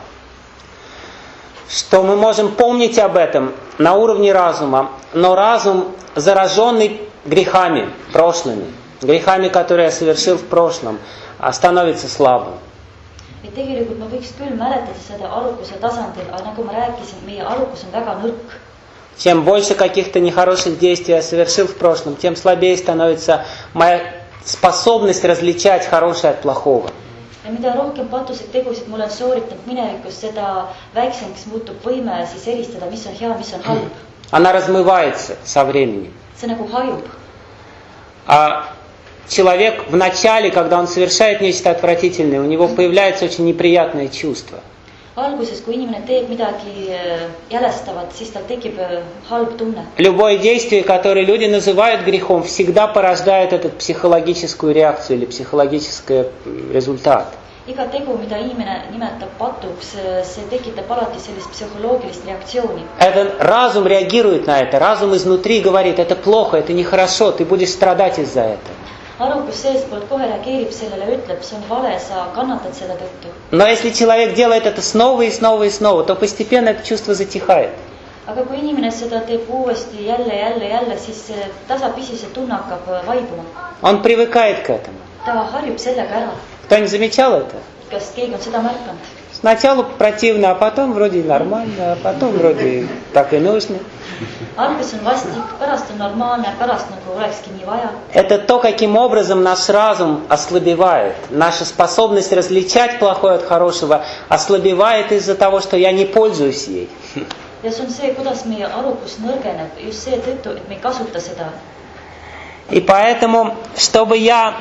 что мы можем помнить об этом на уровне разума, но разум, зараженный грехами прошлыми, грехами, которые я совершил в прошлом, становится слабым. Et tegelikult me võiks küll mäletada seda arukuse tasandil, aga nagu ma rääkisin, meie arukus on väga nõrk. Чем больше каких-то нехороших действий я совершил в прошлом, тем слабее становится моя способность различать хорошее от плохого. Ja mida rohkem patuseid tegusid mul on sooritanud minevikus, seda väiksemaks muutub võime siis eristada, mis on hea, mis on halb. Она размывается со временем. See nagu hajub. А человек в начале, когда он совершает нечто отвратительное, у него появляется очень неприятное чувство. Alguses, kui inimene teeb midagi jälestavat, siis tal tekib halb tunne. Любое действие, которое люди называют грехом, всегда порождает эту психологическую реакцию или психологический результат. iga tegu, mida inimene nimetab patuks, see tekitab alati sellist psühholoogilist reaktsiooni. Этот разум реагирует на это. Разум изнутри говорит, это плохо, это нехорошо, ты будешь страдать из-за этого. Arukus seestpoolt kohe reageerib sellele, ütleb, see on vale, sa kannatad selle tõttu. Но если человек делает это снова и снова и снова, то постепенно это чувство затихает. Aga kui inimene seda teeb uuesti jälle, jälle, jälle, siis tasapisi see tunne hakkab vaibuma. Он привыкает к этому. Ta harjub sellega ära. Кто-нибудь замечал это? Kas keegi on seda märkanud? Сначала противно, а потом вроде нормально, а потом вроде так и нужно. Alguses on vastik, pärast on normaalne, pärast nagu olekski nii vaja. Это то, каким образом наш разум ослабевает. Наша способность различать плохое от хорошего ослабевает из-за того, что я не пользуюсь ей. Ja see on see, kuidas meie arukus nõrgeneb just see tõttu, et me ei kasuta seda. И поэтому, чтобы я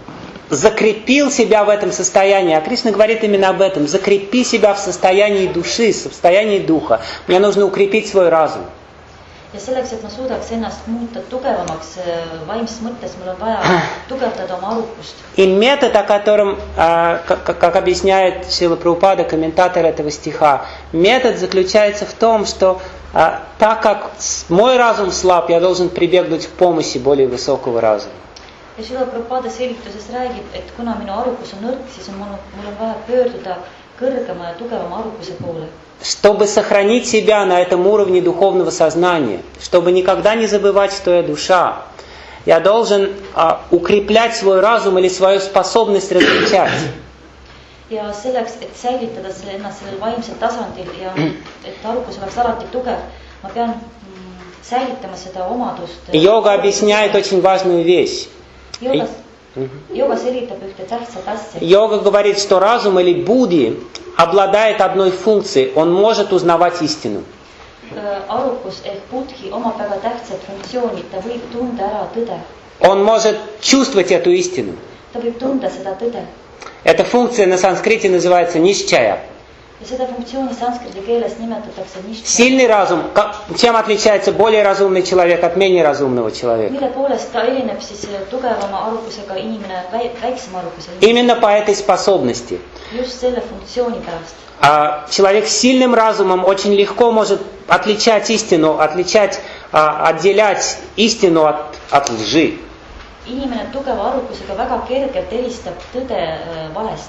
закрепил себя в этом состоянии, а Кришна говорит именно об этом, закрепи себя в состоянии души, в состоянии духа, мне нужно укрепить свой разум. Ja selleks, et ma suudaks ennast muuta tugevamaks vaimses mõttes, mul on vaja tugevdada oma arukust. И метод, о котором, как, как объясняет Шрила Прабхупада, комментатор этого стиха, метод заключается в том, что так как мой разум слаб, я должен прибегнуть к помощи более высокого разума. Ja Šrila Prabhupada selgituses räägib, et kuna minu arukus on nõrk, siis on mul, mul on vaja pöörduda kõrgema ja tugevama arukuse poole. Чтобы сохранить себя на этом уровне духовного сознания, чтобы никогда не забывать, что я душа, я должен а, укреплять свой разум или свою способность различать. Ja selleks, et säilitada ennast sellel vaimsel tasandil ja et arukus oleks alati tugev, ma pean säilitama seda omadust. Йога объясняет очень важную вещь. Йога, йога selgitab ühte tähtsat asja. Йога говорит, что разум или будди обладает одной функцией, он может узнавать истину. Arukus ehk budhi omab väga tähtsat funktsiooni, ta võib tunda ära tõde. Он может чувствовать эту истину. Ta võib tunda seda tõde. Эта функция на санскрите называется нишчая. Ja seda funktsiooni sanskriti keeles nimetatakse nishchaya. Сильный разум, чем отличается более разумный человек от менее разумного человека? Mille poolest ta erineb siis tugevama arukusega inimene väiksema arukusega? Именно по этой способности. Just selle funktsiooni pärast. А человек с сильным разумом очень легко может отличать истину, отличать, а, отделять истину от, от лжи. Inimene tugeva arukusega väga kergelt eristab tõde valest.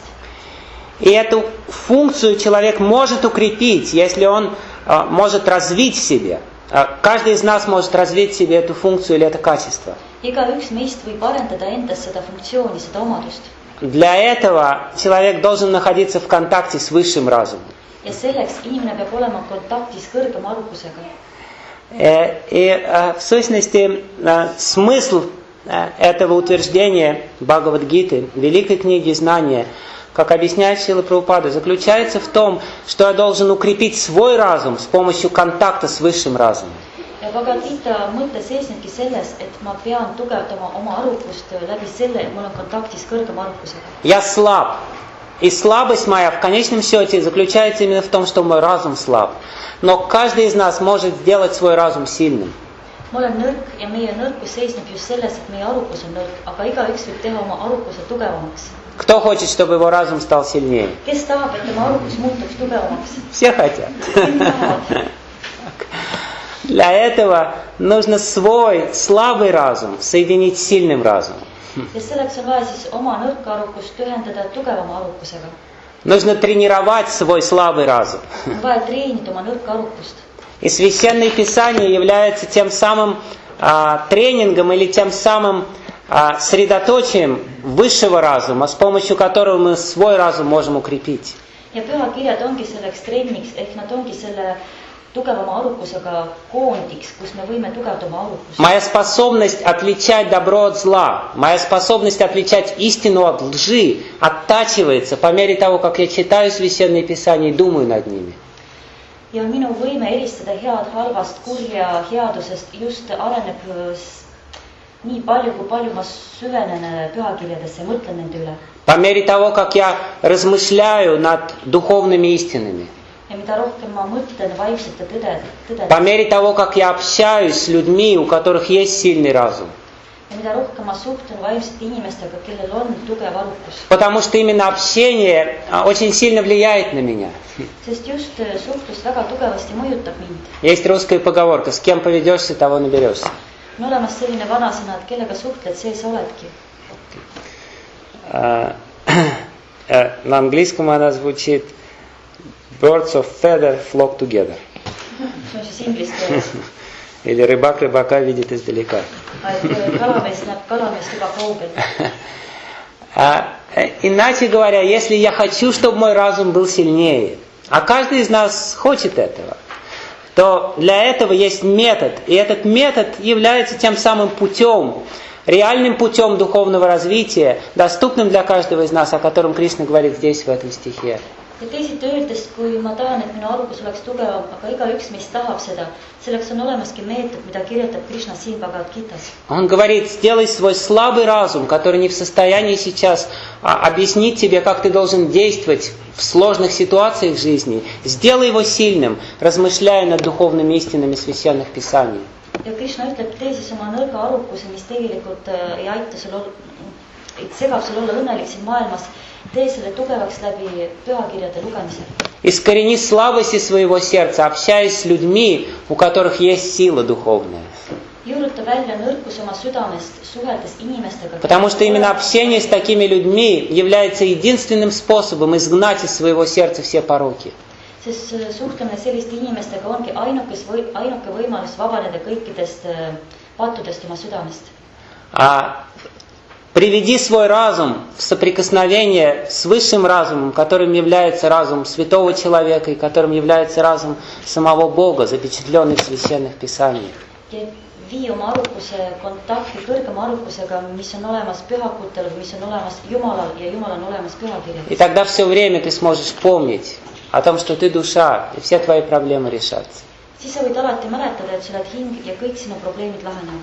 И эту функцию человек может укрепить, если он а, может развить в себе. А, каждый из нас может развить в себе эту функцию или это качество. Igaüks meist võib arendada endas seda funktsiooni, seda omadust. Для этого человек должен находиться в контакте с высшим разумом. Ja selleks inimene peab olema kontaktis kõrgema arukusega. И в сущности смысл этого утверждения Бхагавад-гиты, великой книги знания, как объясняет Шрила Прабхупада, заключается в том, что я должен укрепить свой разум с помощью контакта с высшим разумом. Ja Bhagavad-gita mõte seisnebki selles, et ma pean tugevdama oma arukust läbi selle, et mul on kontaktis kõrgema arukusega. Я слаб. И слабость моя в конечном счете заключается именно в том, что мой разум слаб. Но каждый из нас может сделать свой разум сильным. Ma olen nõrk ja meie nõrkus seisneb just selles, et meie arukus on nõrk, aga igaüks võib teha oma arukuse tugevamaks. Кто хочет, чтобы его разум стал сильнее? Kes tahab, et tema arukus muutuks tugevamaks? Все хотят. Для этого нужно свой слабый разум соединить с сильным разумом. Ja selleks on vaja siis oma nõrka arukust ühendada tugevama arukusega. Нужно тренировать свой слабый разум. On vaja treenida oma nõrka arukust. И Священное Писание является тем самым а, тренингом или тем самым а, средоточием высшего разума, с помощью которого мы свой разум можем укрепить. Ja pühakirjad ongi selleks trenniks, ehk nad ongi selle tugevama arukusega koondiks, kus me võime tugevdama arukust. Моя способность отличать добро от зла, моя способность отличать истину от лжи оттачивается по мере того, как я читаю Священное Писание и думаю над ними. Ja minu võime eristada head halvast, kurja headusest just areneb nii palju, kui palju ma süvenen pühakirjadesse ja mõtlen nende üle. По мере того, как я размышляю над духовными истинами. Ja mida rohkem ma mõtlen vaimsete tõde, tõde. По мере того, как я общаюсь с людьми, у которых есть сильный разум. ja mida rohkem ma suhtlen vaimsete inimestega, kellel on tugev arukus. Потому что именно общение очень сильно влияет на меня. Sest just suhtlus väga tugevasti mõjutab mind. Есть русская поговорка: с кем поведешься, того наберешься. On olemas selline vanasõna, et kellega suhtled, see sa oledki. На английском она звучит birds of feather flock together. See on siis inglise keeles. Или рыбак рыбака видит издалека. Et kalamees näeb kalameest juba kaugel. Иначе говоря, если я хочу, чтобы мой разум был сильнее, а каждый из нас хочет этого, то для этого есть метод. И этот метод является тем самым путем, реальным путем духовного развития, доступным для каждого из нас, о котором Кришна говорит здесь, в этом стихе. Ja teisiti öeldes, kui ma tahan, et minu arukus oleks tugevam, aga igaüks meist tahab seda, selleks on olemaski meetod, mida kirjutab Krishna siin Bhagavad Gitas. Он говорит: сделай свой слабый разум, который не в состоянии сейчас объяснить тебе, как ты должен действовать в сложных ситуациях жизни, сделай его сильным, размышляя над духовными истинами священных писаний. Ja Krishna ütleb, tee siis oma nõrga arukuse, mis tegelikult ei aita sul olla, et segab sul olla õnnelik siin maailmas. Tee selle tugevaks läbi pühakirjade lugemisel. Искорени слабости своего сердца, общаясь с людьми, у которых есть сила духовная. Juuruta välja nõrkus oma südamest, suheldes inimestega. Потому что именно общение с такими людьми является единственным способом изгнать из своего сердца все пороки. Sest suhtlemine selliste inimestega ongi ainukes või, ainuke võimalus vabaneda kõikidest pattudest oma südamest. А приведи свой разум в соприкосновение с высшим разумом, которым является разум святого человека и которым является разум самого Бога, запечатленный в священных писаниях. Vii oma arukuse kontakti kõrgema arukusega, mis on olemas pühakutel, mis on olemas Jumalal ja Jumal on olemas pühakirjades. И тогда все время ты сможешь помнить о том, что ты душа, и все твои проблемы решатся. Siis sa võid alati mäletada, et sa oled hing ja kõik sinu probleemid lahenevad.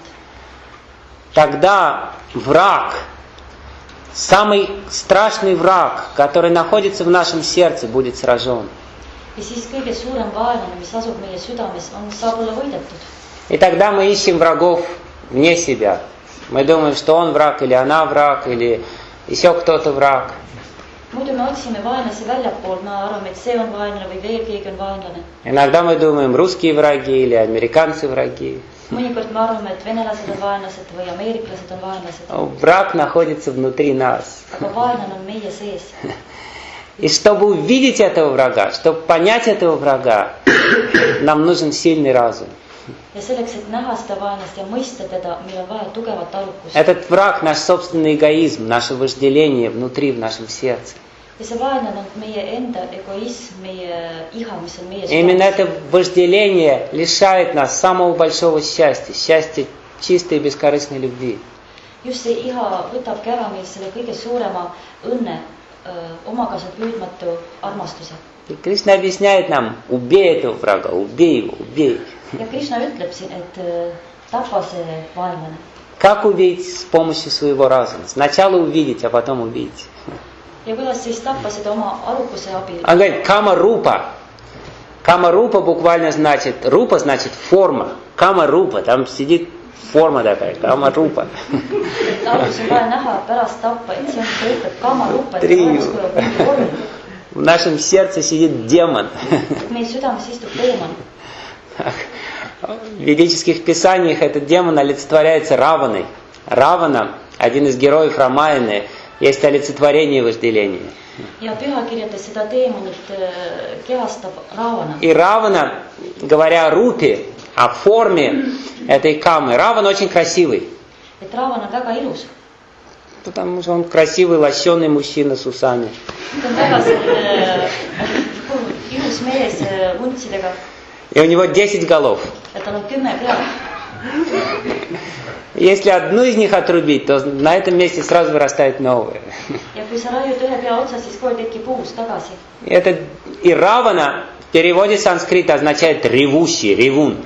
Тогда враг, самый страшный враг, который находится в нашем сердце, будет сражен. Ja siis kõige suurem vaenlane, mis asub meie südames, on, saab olla võidetud. И тогда мы ищем врагов вне себя. Мы думаем, что он враг, или она враг, или еще кто-то враг. Muidu me otsime vaenlase väljapool, me arvame, et see on vaenlane või veel keegi on vaenlane. Иногда мы думаем, русские враги или американцы враги. Mõnikord me arvame, et venelased on vaenlased või ameeriklased on vaenlased. Враг находится внутри нас. Aga vaenlane on meie sees. И чтобы увидеть этого врага, чтобы понять этого врага, нам нужен сильный разум. Ja selleks, et näha seda vaenlast ja mõista teda, meil on vaja tugevat arukust. Этот враг наш собственный эгоизм, наше вожделение внутри, в нашем сердце. Ja see vaenlane on meie enda egoism, meie iha, mis on meie Именно südames. это вожделение лишает нас самого большого счастья, счастья чистой и бескорыстной любви. Just see iha võtabki ära meil selle kõige suurema õnne, omakasu püüdmatu armastuse. И Кришна объясняет нам: убей этого врага, убей его, убей. Ja Krishna ütleb siin, et tapa see vaenlane. Как убить? С помощью своего разума. Сначала увидеть, а потом убить. Ja kuidas siis tappa seda oma arukuse abil? Он говорит: кама-рупа. Кама-рупа буквально значит, рупа значит форма. Кама-рупа, там сидит форма такая, кама-рупа. Arus on vaja näha pärast tappa, et see on, see ütleb kama-rupa, et olemas tuleb mingi vorm. В нашем сердце сидит демон. Et meil südames istub teeman. В ведических писаниях этот демон олицетворяется Раваной. Равана, один из героев Рамаяны, есть олицетворение вожделения. Ja pühakirjades seda teemonit kehastab Ravana. И Равана, говоря о рупе, о форме этой камы, Раван очень красивый. Et Ravan on väga ilus. Потому что он красивый, лощеный мужчина с усами. Ta on väga selline ilus mees vuntsidega. И у него десять голов. Ja tal on kümme pead. Если одну из них отрубить, то на этом месте сразу вырастает новое. Ja kui sa raiud ühe pea otsa, siis kohe tekib uus tagasi. Это и Равана в переводе санскрита означает ревущий, ревун.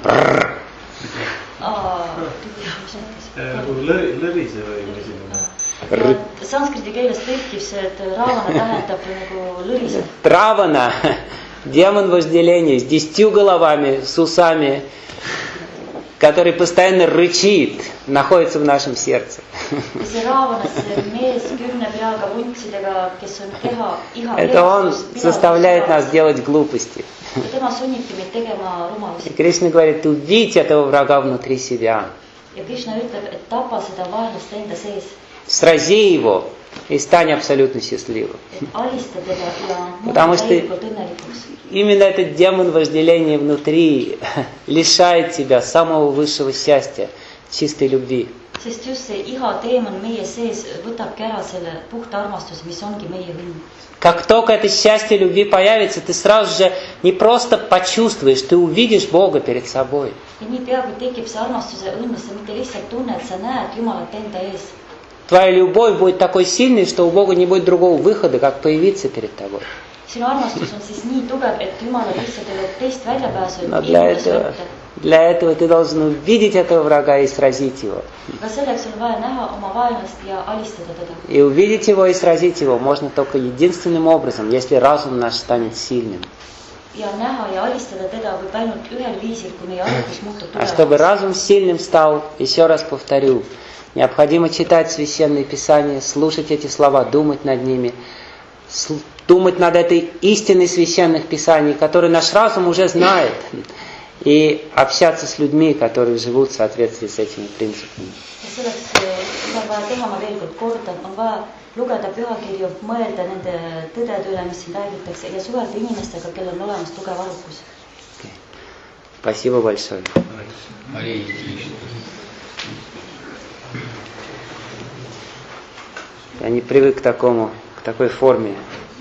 Sanskriti keeles tõlkib see, et Ravana tähendab nagu lõrisev. Равана, демон вожделения, с десятью головами, с усами. который постоянно рычит, находится в нашем сердце. Это он заставляет нас делать глупости. И Кришна говорит, увидь этого врага внутри себя. Срази его и стань абсолютно счастливым. Потому что именно этот демон вожделения внутри лишает тебя самого высшего счастья, чистой любви. Как только это счастье любви появится, ты сразу же не просто почувствуешь, ты увидишь Бога перед собой. Твоя любовь будет такой сильной, что у Бога не будет другого выхода, как появиться перед тобой. Но для этого, для этого ты должен увидеть этого врага и сразить его. И увидеть его и сразить его можно только единственным образом, если разум наш станет сильным. А чтобы разум сильным стал, еще раз повторю, необходимо читать Священные Писания, слушать эти слова, думать над ними, думать над этой истиной Священных Писаний, которую наш разум уже знает, и общаться с людьми, которые живут в соответствии с этими принципами. Okay. Спасибо большое. Я не привык к такому, к такой форме.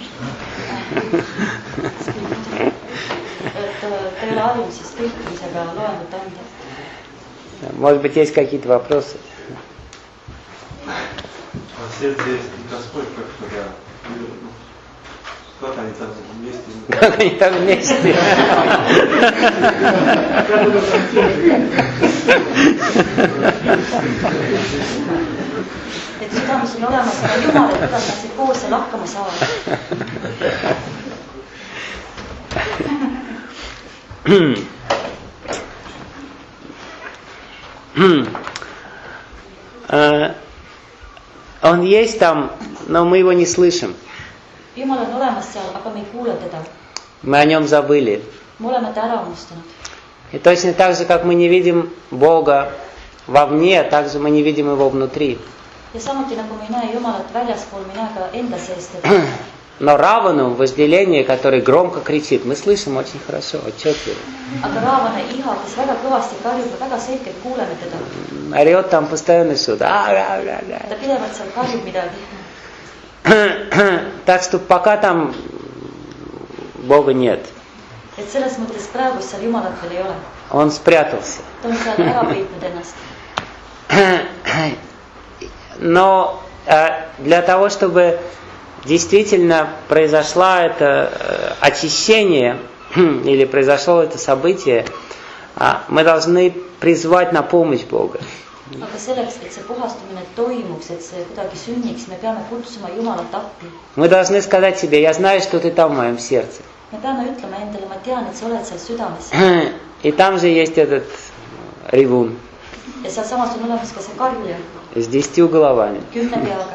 Может быть, есть какие-то вопросы? Сердце есть Господь, как когда... Как они там вместе? Как они там вместе? Et südames on olemas ka Jumal, et kuidas nad siin koos seal hakkama saavad. Он есть там, но мы его не слышим. Jumal on olemas seal, aga me ei kuule teda. Мы о нем забыли. Me oleme ta ära unustanud. И точно так же, как мы не видим Бога вовне, так же мы не видим его внутри. Ja samuti nagu me ei näe Jumalat väljaspool, me ei näe ka enda sees teda. Но Равану вожделение, который громко кричит, мы слышим очень хорошо, отчетливо. Aga Raavana iha, kes väga kõvasti karjub ja väga selgelt kuuleme teda. Орет там постоянно что-то. Ta pidevalt seal karjub midagi. Так что пока там Бога нет. Et selles mõttes praegu seal Jumalat veel ei ole. Он спрятался. Ta on seal ära peitnud ennast. Но для того, чтобы действительно произошло это очищение или произошло это событие, мы должны призвать на помощь Бога. Aga selleks, et see puhastumine toimuks, et see kuidagi sünniks, me peame kutsuma Jumalat appi. Мы должны сказать себе, я знаю, что ты там в моем сердце. Me peame ütlema endale, ma tean, et sa oled seal südames. И там же есть этот ревун. Ja sealsamas on olemas ka see karjuja. С десятью головами. Kümne peaga.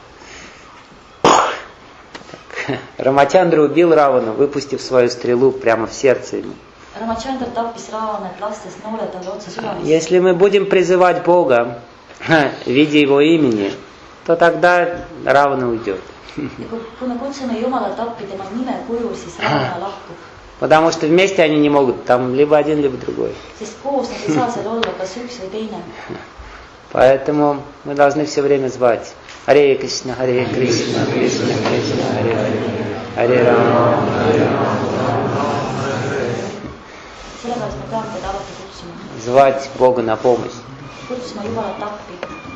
Рамачандра убил Равану, выпустив свою стрелу прямо в сердце ему. Рамачандра tappis Raavanat, lastes noole talle otse südamesse. Если мы будем призывать Бога в виде Его имени, то тогда Равана уйдет. Kui me kutsume Jumalat appi tema nime kujul, siis Raavana lahkub. Потому что вместе они не могут, там либо один, либо другой. Sest koos nad ei saa seal olla, kas üks või teine. Поэтому мы должны все время звать. Харе Кришна, Харе Кришна, Кришна Кришна, Харе Харе, Харе Рама, Харе Рама. Sellepärast me peame teda alati kutsuma. Звать Бога на помощь. Kutsuma Jumalat appi.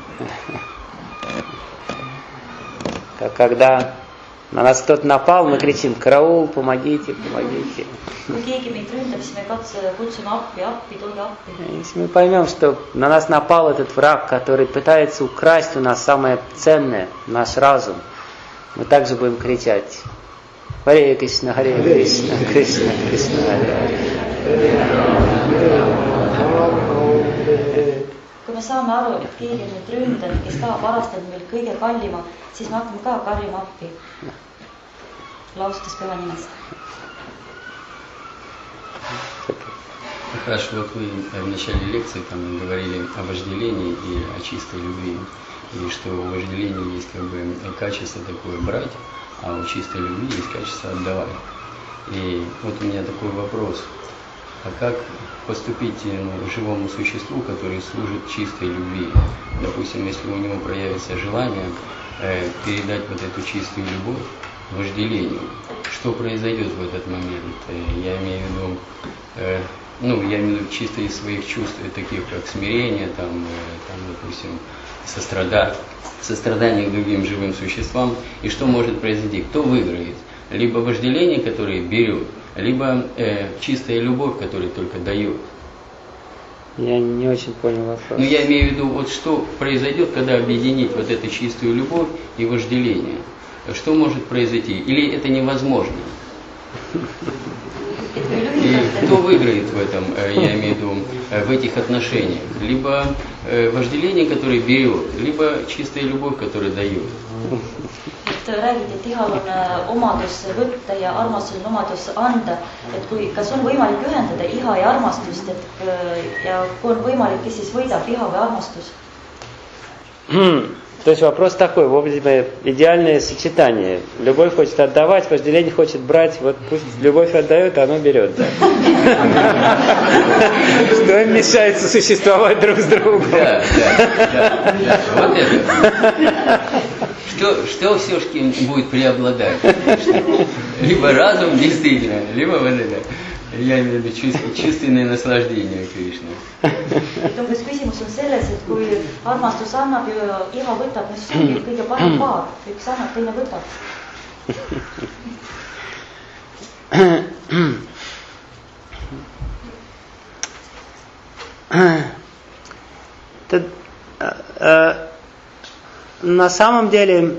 Как когда на нас кто-то напал, мы кричим: караул, помогите, помогите. Kui keegi meid ründab, siis me katse, kutsume appi, appi, tulge appi. Если мы поймем, что на нас напал этот враг, который пытается украсть у нас самое ценное, наш разум, мы также будем кричать: Харе Кришна, Харе Кришна, Кришна Кришна, Харе Харе. kui me saame aru, et keegi on nüüd ründanud, kes tahab varastada meil kõige kallima, siis me hakkame ka karjuma appi, laustes püha nimest. Хорошо, вот вы в начале лекции там говорили о вожделении и о чистой любви, и что у вожделения есть как бы качество такое брать, а у чистой любви есть качество отдавать. И вот у меня такой вопрос. А как поступить ну, живому существу, который служит чистой любви? Допустим, если у него проявится желание э, передать вот эту чистую любовь вожделению, что произойдет в этот момент? Э, я имею в виду, э, ну, я имею в виду чисто из своих чувств, таких как смирение, там, э, там допустим, сострадание, сострадание к другим живым существам. И что может произойти? Кто выиграет? Либо вожделение, которое берет, либо э, чистая любовь, которая только дает. Я не очень понял вопрос. Но я имею в виду, вот что произойдет, когда объединить вот эту чистую любовь и вожделение. Что может произойти? Или это невозможно? И кто выиграет в этом, я имею в виду, в этих отношениях? Либо вожделение, которое берет, либо чистая любовь, которая дает. Et räägid, et ihal on omadus võtta ja armastus on omadus anda, et kui, kas on võimalik ühendada iha ja armastust, et ja kui on võimalik, kes siis võidab, iha või armastus? То есть вопрос такой, в общем, идеальное сочетание. Любовь хочет отдавать, вожделение хочет брать, вот пусть любовь отдает, а оно берет. Да. Что им мешает сосуществовать друг с другом? Да, да, да. Вот это. Что, что все-таки будет преобладать? Либо разум действительно, либо вот это. Я имею в виду чувственное наслаждение Кришны. Et umbes küsimus on selles, et kui armastus annab ja iha võtab, siis see on kõige parem paar. Üks annab, teine võtab. На самом деле,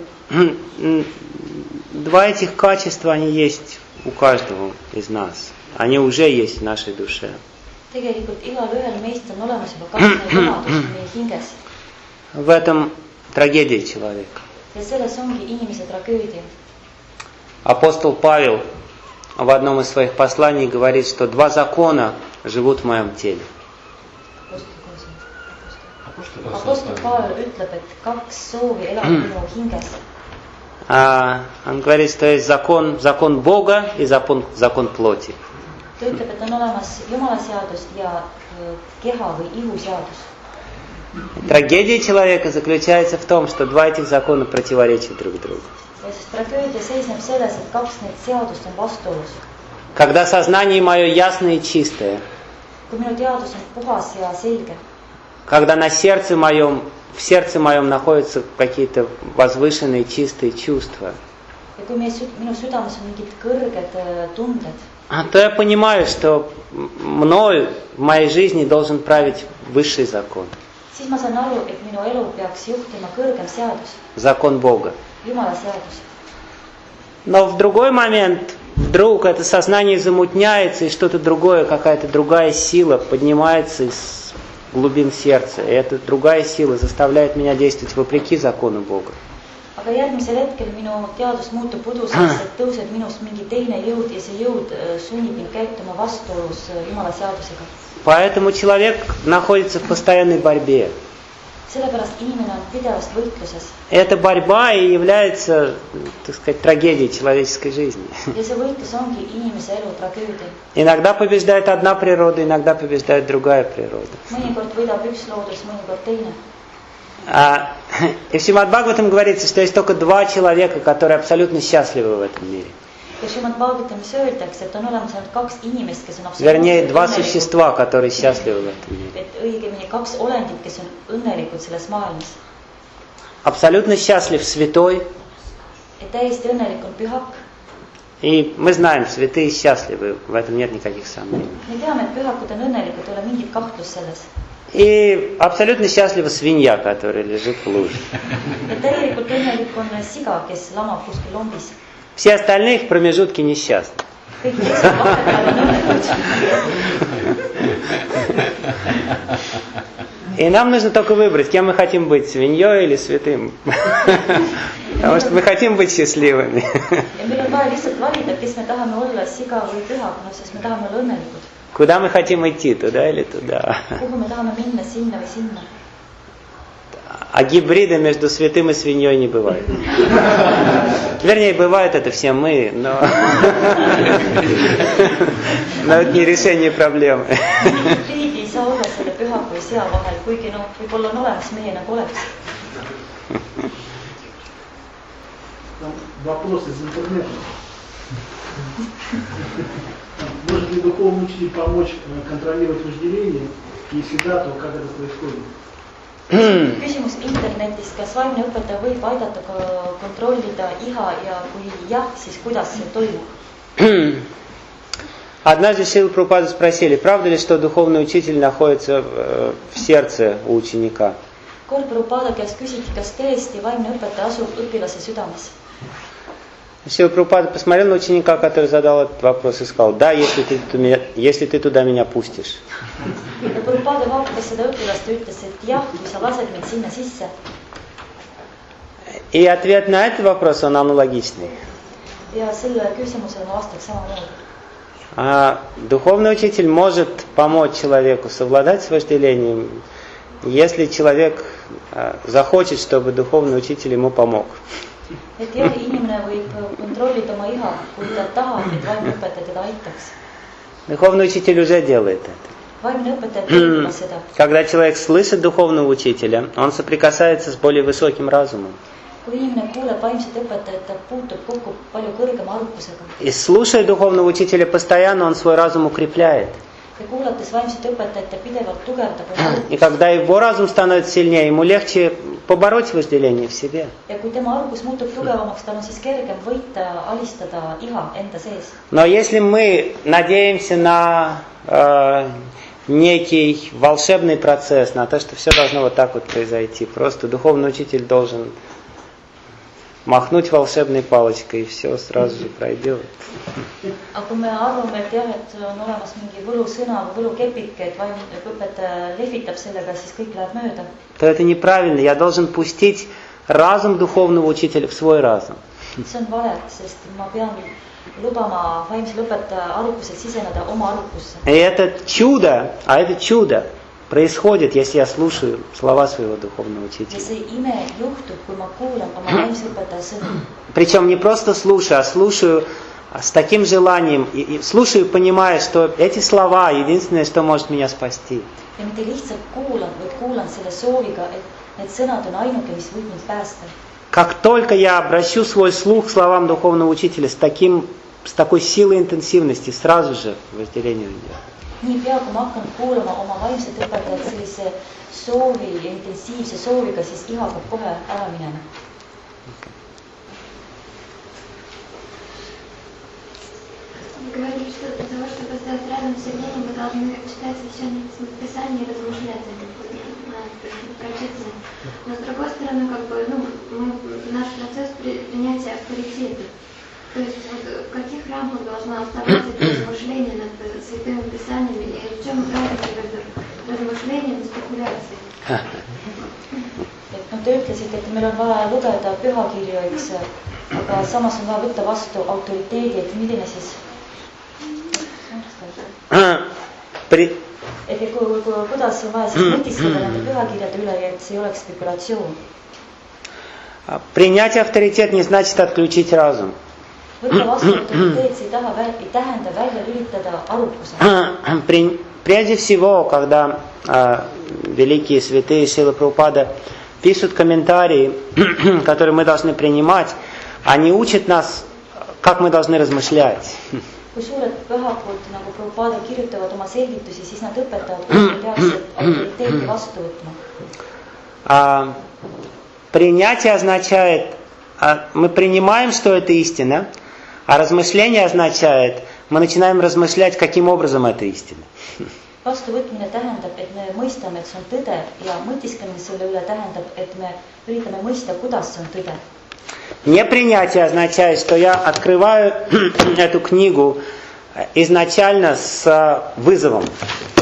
два этих качества, они есть у каждого из нас. Они уже есть в нашей душе. Tegelikult igal ühel meist on olemas juba kaks omadust meie hinges. В этом трагедия человека. Ja selles ongi inimese tragöödia. Апостол Павел в одном из своих посланий говорит, что два закона живут в моем теле. Апостол Павел ütleb, et kaks soovi elab minu hinges. А, он говорит, что есть закон, закон Бога и закон, закон плоти. Ta ütleb, et on olemas Jumala seadus ja keha või ihu seadus. Трагедия человека заключается в том, что два этих закона противоречат друг другу. Ja sest tragöödia seisneb selles, et kaks neid seadust on vastuolus. Когда сознание мое ясное и чистое, Kui minu teadus on puhas ja selge, когда на сердце моем, в сердце моем находятся какие-то возвышенные чистые чувства, ja kui meie, minu südames on mingid kõrged tunded, то я понимаю, что мною в моей жизни должен править высший закон. siis ma saan aru, et minu elu peaks juhtima kõrgem seadus, Закон Бога. Jumala seadus. Но в другой момент вдруг это сознание замутняется, и что-то другое, какая-то другая сила поднимается из глубин сердца. И эта другая сила заставляет меня действовать вопреки закону Бога. Aga järgmisel hetkel minu teadus muutub uduseks, et tõuseb minust mingi teine jõud ja see jõud sunnib mind käituma vastuolus Jumala seadusega. Поэтому человек находится в постоянной борьбе. Sellepärast inimene on pidevas võitluses. Эта борьба и является, так сказать, трагедией человеческой жизни. Ja see võitlus ongi inimese elu tragöödia. Иногда побеждает одна природа, иногда побеждает другая природа. Mõnikord võidab üks loodus, mõnikord teine. А, и в Шримад Бхагаватам говорится, что есть только два человека, которые абсолютно счастливы в этом мире. Ja Šrimad Bhagavatamis öeldakse, et on olemas ainult kaks inimest, kes on absoluutselt Вернее, два существа, которые счастливы в этом мире. Et õigemini kaks olendit, kes on õnnelikud selles maailmas. Абсолютно счастлив святой. Et täiesti õnnelik on pühak. И мы знаем, святые счастливы, в этом нет никаких сомнений. Me teame, et pühakud on õnnelikud, ei ole mingit kahtlust selles. И абсолютно счастлива свинья, которая лежит в луже. Ja täielikult õnnelik on siga, kes lamab kuskil lombis. Все остальные в промежутке несчастны. Kõik teised vahepeal on õnnelikud. И нам нужно только выбрать, кем мы хотим быть, свиньей или святым. Потому что мы хотим быть счастливыми. Куда мы хотим идти, туда или туда? А гибрида между святым и свиньей не бывает. Вернее, бывает это все мы, но, но это не решение проблемы. Вопрос из интернета. Может ли духовный учитель помочь контролировать вожделение? Если да, то как это происходит? Küsimus internetis, kas vaimne õpetaja võib aidata kontrollida iha ja kui jah, siis kuidas see toimub? Однажды Шрила Прабхупаду спросили, правда ли, что духовный учитель находится в сердце у ученика? Kord Prabhupada käest küsiti, kas tõesti vaimne õpetaja asub õpilase südames. Шрила Прабхупада посмотрел на ученика, который задал этот вопрос, и сказал, да, если ты, если ты туда меня пустишь. Ja Prabhupada vaatas seda õpilast ja ütles, et jah, kui sa lased mind sinna sisse. И ответ на этот вопрос, он аналогичный. Ja selle küsimusele ma vastaks samamoodi. А духовный учитель может помочь человеку совладать с вожделением, если человек захочет, чтобы духовный учитель ему помог. Et jah, inimene võib kontrollida oma iha, kui ta tahab, et vaimne õpetaja teda aitaks. Духовный учитель уже делает это. Vaimne õpetaja teeb seda. Когда человек слышит духовного учителя, он соприкасается с более высоким разумом. Kui inimene kuuleb vaimset õpetajat, ta puutub kokku palju kõrgema arukusega. И слушая духовного учителя постоянно, он свой разум укрепляет. Ja kuulates vaimset õpetajat, ta pidevalt tugevdab oma arukust. И когда его разум становится сильнее, ему легче побороть вожделение в себе. Ja kui tema arukus muutub tugevamaks, tal on siis kergem võita, alistada iha enda sees. Но если мы надеемся на э, некий волшебный процесс, на то, что все должно вот так вот произойти, просто духовный учитель должен махнуть волшебной палочкой, и все сразу же пройдет. Aga kui me arvame, et jah, et on olemas mingi võlusõna või võlukepike, et vaimne õpetaja lehvitab sellega, siis kõik läheb mööda. То это неправильно. Я должен пустить разум духовного учителя в свой разум. See on vale, sest ma pean lubama vaimsel õpetaja arukusel siseneda oma arukusse. И это чудо, а это чудо происходит, если я слушаю слова своего духовного Ja учителя. see ime juhtub, kui ma kuulan oma vaimse õpetaja sõnu. Причем не просто слушаю, а слушаю с таким желанием, и, и слушаю, понимая, что эти слова единственное, что может меня спасти. Ja mitte lihtsalt kuulan, vaid kuulan selle sooviga, et need sõnad on ainuke, mis võib mind päästa. Как только я обращу свой слух к словам духовного учителя с, таким, с такой силой интенсивности, сразу же вожделение уйдет. Nii pea, kui ma hakkan kuulama oma vaimset õpetajat sellise soovi ja intensiivse sooviga, siis iha hakkab kohe ära minema. Вы говорили, что для того, чтобы стать рядом с явлением, вы должны читать священные писания и размышлять прочитанное. Но с другой стороны, как бы, ну, мы, наш процесс принятия авторитета. То есть вот, в каких рамках должно оставаться это размышление над святыми писаниями и в чем разница между размышлением и спекуляцией? Et no te ütlesite, et meil on vaja lugeda pühakirju, eks, aga samas on vaja võtta vastu autoriteedi, et milline siis et kui, kui, kuidas on vaja siis mõtiskleda nende pühakirjade üle, et see ei oleks spekulatsioon. Принять авторитет не значит отключить разум. Võtta vastu autoriteet, see ei taha, ei tähenda välja lülitada arukuse. Прежде всего, когда э, великие святые Шрила Прабхупада пишут комментарии, которые мы должны принимать, они учат нас, как мы должны размышлять. Kui suured pühakud, nagu Prabhupada kirjutavad oma selgitusi, siis nad õpetavad, kuidas peaksid autoriteeti vastu võtma. Принятие означает, мы принимаем, что это истина, а размышление означает, мы начинаем размышлять, каким образом это истина. Vastuvõtmine tähendab, et me mõistame, et see on tõde ja mõtisklemine selle üle tähendab, et me üritame mõista, kuidas see on tõde. Непринятие означает, что я открываю эту книгу изначально с вызовом.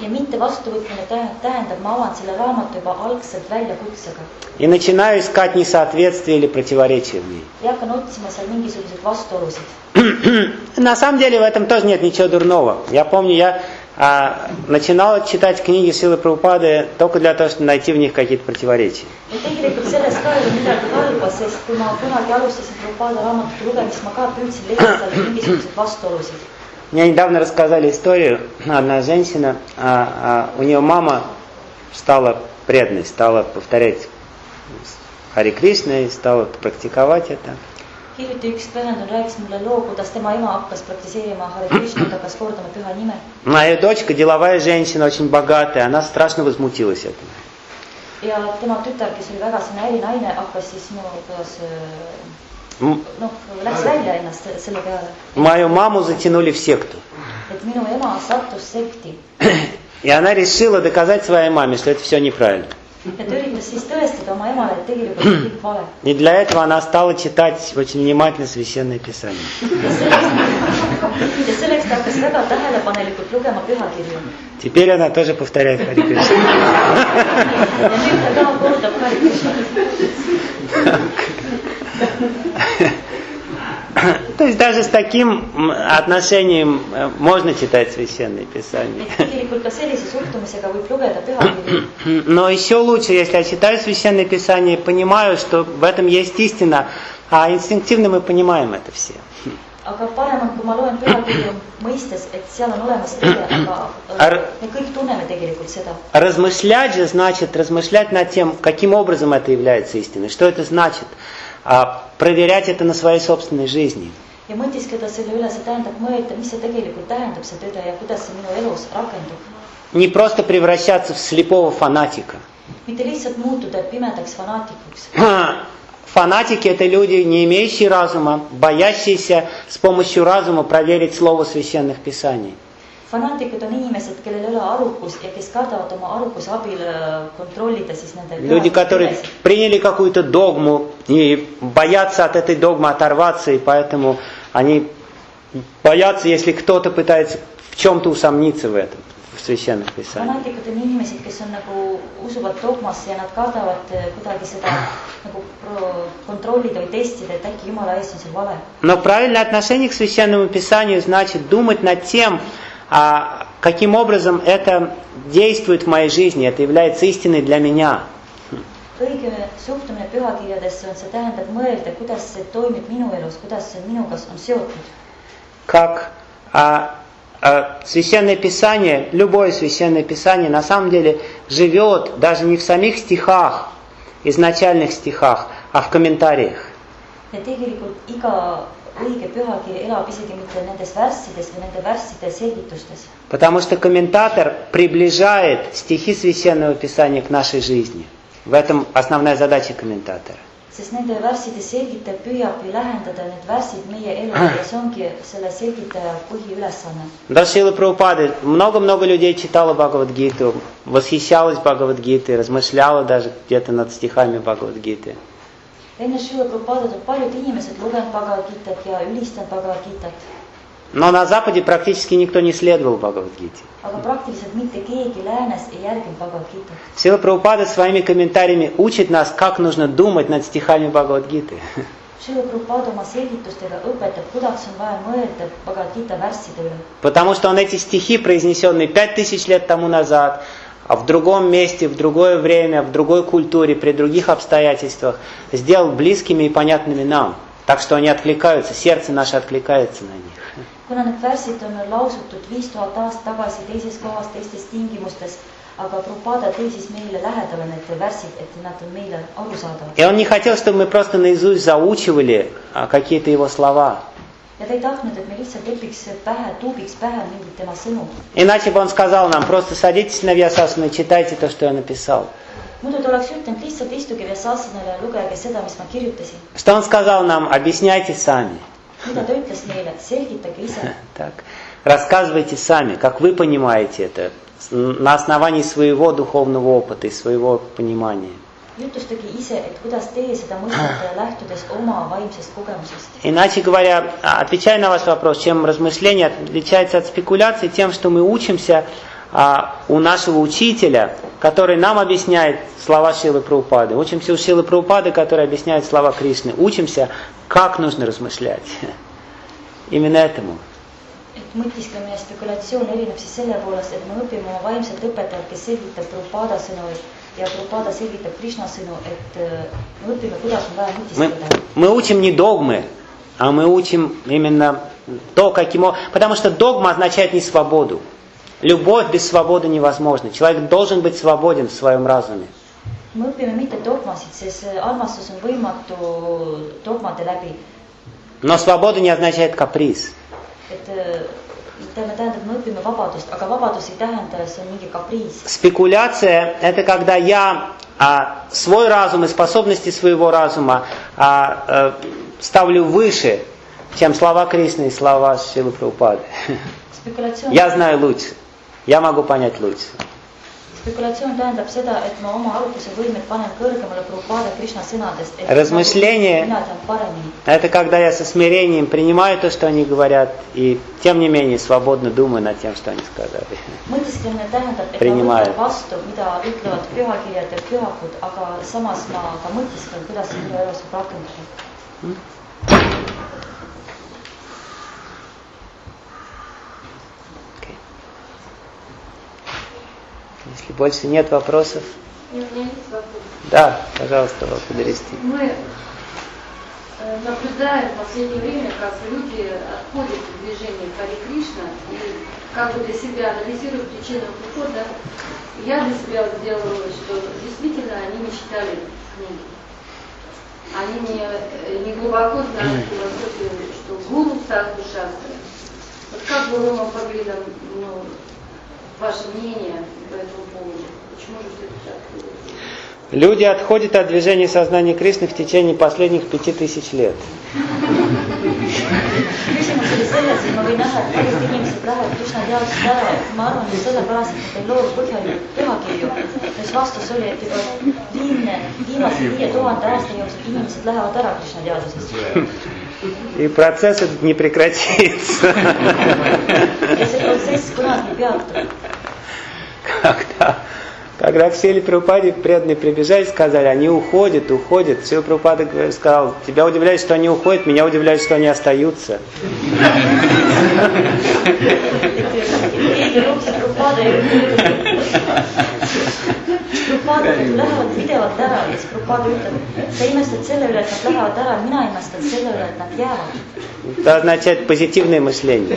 ja mitte vastuvõtmine tähendab, ma avan selle raamatu juba algselt väljakutsega. И начинаю искать несоответствия или противоречия в ней. Ja hakkan otsima seal mingisuguseid vastuolusid. На самом деле в этом тоже нет ничего дурного. Я помню, я а, начинал читать книги Шрилы Прабхупады только для того, чтобы найти в них какие-то противоречия. Ja tegelikult selles ka ei ole midagi halba, sest kui ma kunagi alustasin Prabhupada raamatute lugemist, ma ka püüdsin leida seal mingisuguseid vastuolusid. Мне недавно рассказали историю, одна женщина, а, а, у нее мама стала преданной, стала повторять Хари Кришна и стала практиковать это. Hiljuti üks pühendun rääkis mulle loo, kuidas tema ema hakkas praktiseerima Hare Krishnat, hakkas kordama püha nime. Моя дочка, деловая женщина, очень богатая, она страшно возмутилась этому. Ja tema tütar, kes oli väga selline ärinaine, hakkas siis no, kuidas, noh, läks välja ennast selle peale. Мою маму затянули в секту. Et minu ema sattus sekti. И она решила доказать своей маме, что это все неправильно. Ja ta üritas siis tõestada oma emale, et tegelikult on kõik vale. И для этого она стала читать очень внимательно Священное Писание. Ja selleks ta hakkas väga tähelepanelikult lugema pühakirju. Теперь она тоже повторяет Хари Кришна. Ja nüüd ta ka kordab Hare Krishnat. То есть даже с таким отношением можно читать Священное Писание. Но еще лучше, если я читаю Священное Писание и понимаю, что в этом есть истина, а инстинктивно мы понимаем это все. Aga parem on, kui ma loen pühakirju mõistes, et seal on olemas tõde, aga me kõik tunneme tegelikult seda. Размышлять же значит размышлять над тем, каким образом это является истиной. Что это значит? А проверять это на своей собственной жизни. Ja mõtiskleda selle üle, see tähendab mõelda, mis see tegelikult tähendab, see tõde ja kuidas see minu elus rakendub. Не просто превращаться в слепого фанатика. Mitte lihtsalt muutuda pimedaks fanaatikuks. Фанатики – это люди, не имеющие разума, боящиеся с помощью разума проверить слово священных писаний. Fanaatikud on inimesed, kellel ei ole arukust ja kes kardavad oma arukuse abil kontrollida siis nende Люди, которые приняли какую-то догму и боятся от этой догмы оторваться, и поэтому они боятся, если кто-то пытается в чем-то усомниться в этом, в священных писаниях. Fanaatikud on inimesed, kes on nagu usuvad dogmasse ja nad kardavad kuidagi seda nagu kontrollida või testida, et äkki Jumala ees on seal vale. Но правильное отношение к священному писанию значит думать над тем, а каким образом это действует в моей жизни, это является истиной для меня. Õige suhtumine pühakirjadesse on, see tähendab mõelda, kuidas see toimib minu elus, kuidas see minuga on seotud. Как а, а, священное писание, любое священное писание на самом деле живет даже не в самих стихах, изначальных стихах, а в комментариях. Ja tegelikult iga õige pühakiri elab isegi mitte nendes värssides või nende värsside selgitustes. Потому что комментатор приближает стихи Священного Писания к нашей жизни. В этом основная задача комментатора. Sest nende värsside selgitaja püüab ju lähendada need värsid meie elu ja see ongi selle selgitaja põhiülesanne. До Шрилы Прабхупады много-много людей читало Бхагавад-гиту, восхищалось Бхагавад-гитой, размышляло даже где-то над стихами Бхагавад-гиты. Enne Šrila Prabhupadat on paljud inimesed lugenud Bhagavad-gitat ja ülistanud Bhagavad-gitat. Но на Западе практически никто не следовал Бхагавад-гите. Aga praktiliselt mitte keegi läänes ei järginud Bhagavad-gitat. Шрила Прабхупада своими комментариями учит нас, как нужно думать над стихами Бхагавад-гиты. Šrila Prabhupada oma selgitustega õpetab, kuidas on vaja mõelda Bhagavad-gita värsside üle. Потому что он эти стихи, произнесенные пять тысяч лет тому назад, а в другом месте, в другое время, в другой культуре, при других обстоятельствах, сделал близкими и понятными нам. Так что они откликаются, сердце наше откликается на них. Kuna need värsid on lausutud viis tuhat aastat tagasi teises kohas, teistes tingimustes, aga Prabhupada tõi siis meile lähedale need värsid, et nad on meile arusaadavad. И он не хотел, чтобы мы просто наизусть заучивали какие-то его слова. Ja ta ei tahtnud, et me lihtsalt õpiks pähe, tuubiks pähe mingid tema sõnu. Иначе бы он сказал нам, просто садитесь на Вьясасану и читайте то, что я написал. Muidu ta oleks ütelnud, lihtsalt istuge Vyasasanale ja lugege seda, mis ma kirjutasin. Что он сказал нам? Объясняйте сами. Mida ta ütles meile? Selgitage ise. Так. Рассказывайте сами, как вы понимаете это, на основании своего духовного опыта и своего понимания. Jutustage ise, et kuidas teie seda mõistate lähtudes oma vaimsest kogemusest. Иначе говоря, отвечая на ваш вопрос, чем размышление отличается от спекуляции, тем, что мы учимся а, у нашего учителя, который нам объясняет слова Шрилы Прабхупады. Учимся у Шрилы Прабхупады, который объясняет слова Кришны. Учимся, как нужно размышлять. Именно этому. et mõtisklemine ja spekulatsioon erineb siis selle poolest, et me õpime oma vaimselt õpetajat, kes selgitab Prabhupada sõnu ja Prabhupada selgitab Krishna sõnu, et me õpime, kuidas on vaja mõtiskleda. Мы учим не догмы, а мы учим именно то, каким... Потому что догма означает не свободу. Любовь без свободы невозможна. Человек должен быть свободен в своем разуме. Me õpime mitte dogmasid, sest armastus on võimatu dogmade läbi. Но свобода не означает каприз. Et me tähendab, me õpime vabadust, aga vabadus ei tähenda, see on mingi kapriis. Спекуляция – это когда я а, свой разум и способности своего разума а, а, ставлю выше, чем слова Кришны и слова Шрилы Прабхупады. Я знаю лучше, я могу понять лучше. Spekulatsioon tähendab seda, et ma oma arutuse võimet panen kõrgemale Prabhupada Krishna sõnadest, et Размышление mina tean paremini. – это когда я со смирением принимаю то, что они говорят, и тем не менее свободно думаю над тем, что они сказали. Mõtisklemine tähendab, et Принимаю. ma võtan vastu, mida ütlevad pühakirjad ja pühakud, aga samas ma ka mõtisklen, kuidas see minu elus saab rakendada. Если больше нет вопросов. У меня есть вопрос. Да, пожалуйста, благодарите. Мы наблюдаем в последнее время, как люди отходят от движения Харе Кришна и как бы для себя анализируют причину ухода. Я для себя сделала вывод, что действительно они не читали книги. Они не, не глубоко знают философию, что гуру садху шастры. Вот как бы вы могли нам, ну, ваше мнение по этому поводу? Почему же все это так? Люди отходят от движения сознания Кришны в течение последних пяти тысяч лет. Küsimus oli selles, et ma võin näha, et paljud inimesed lähevad Krishna teadusest ära. Ma arvan, et sellepärast, et nad ei loo põhjalikult pühakirju. Siis vastus oli, et juba viimne, viimase viie tuhande aasta jooksul inimesed lähevad ära Krishna teadusest. И процесс этот не прекратится. Ja see protsess kunagi peatub. Когда, когда к Шриле Прабхупаде преданные прибежали, сказали, они уходят, уходят. Шрила Прабхупада сказал, тебя удивляет, что они уходят, меня удивляет, что они остаются. Prabhupada lähevad pidevalt ära ja siis Prabhupada ütleb, sa imestad selle üle, et nad lähevad ära, mina imestan selle üle, et nad jäävad. Это означает позитивное мышление.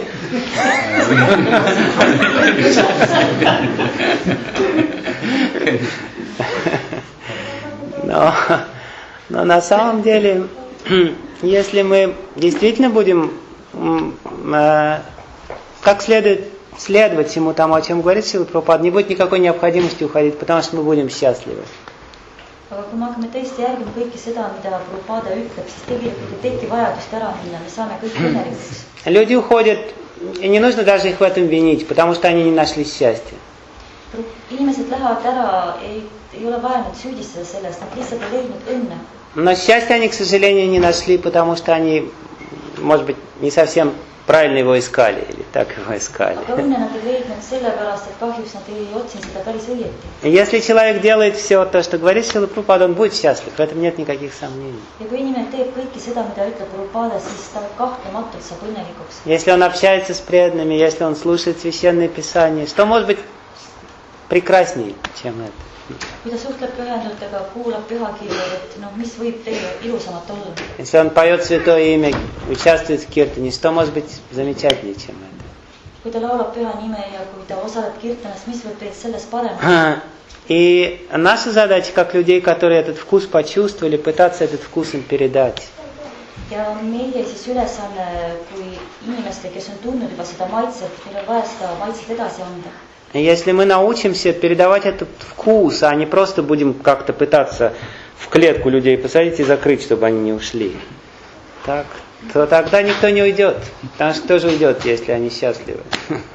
Но, но на самом деле, если мы действительно будем э, как следует следовать всему тому, о чем говорит Шрила Прабхупада, не будет никакой необходимости уходить, потому что мы будем счастливы. Aga kui me hakkame tõesti järgima kõike seda, mida Prabhupada ütleb, siis tegelikult ei teki vajadust ära minna, me saame kõik õnnelikuks. Люди уходят, и не нужно даже их в этом винить, потому что они не нашли счастья. Inimesed lähevad ära, ei, ei ole vaja nüüd süüdistada sellest, nad lihtsalt ei leidnud õnne. Но счастья они, к сожалению, не нашли, потому что они, может быть, не совсем правильно его искали, или так его искали. Aga õnne nad ei leidnud sellepärast, et kahjuks nad ei otsinud seda päris õieti. Если человек делает все то, что говорит Шрила Прабхупада, он будет счастлив, в этом нет никаких сомнений. Ja kui inimene teeb kõike seda, mida ütleb Prabhupada, siis ta kahtlematult saab õnnelikuks. Если он общается с преданными, если он слушает священные писания, что может быть прекраснее, чем это? Kui ta suhtleb pühendutega, kuulab pühakirju, et no, mis võib teie ilusamat olla? Если он поет святое имя, участвует в киртане, что может быть замечательнее, чем это? Kui ta laulab püha nime ja kui ta osaleb kirtanas, mis võib teid sellest paremaks? И наша задача, как людей, которые этот вкус почувствовали, пытаться этот вкус им передать. Ja meie siis ülesanne, kui inimeste, kes on tundnud juba seda maitset, meil on vaja seda maitset edasi anda. Если мы научимся передавать этот вкус, а не просто будем как-то пытаться в клетку людей посадить и закрыть, чтобы они не ушли, так, то тогда никто не уйдет. Потому что кто же уйдет, если они счастливы?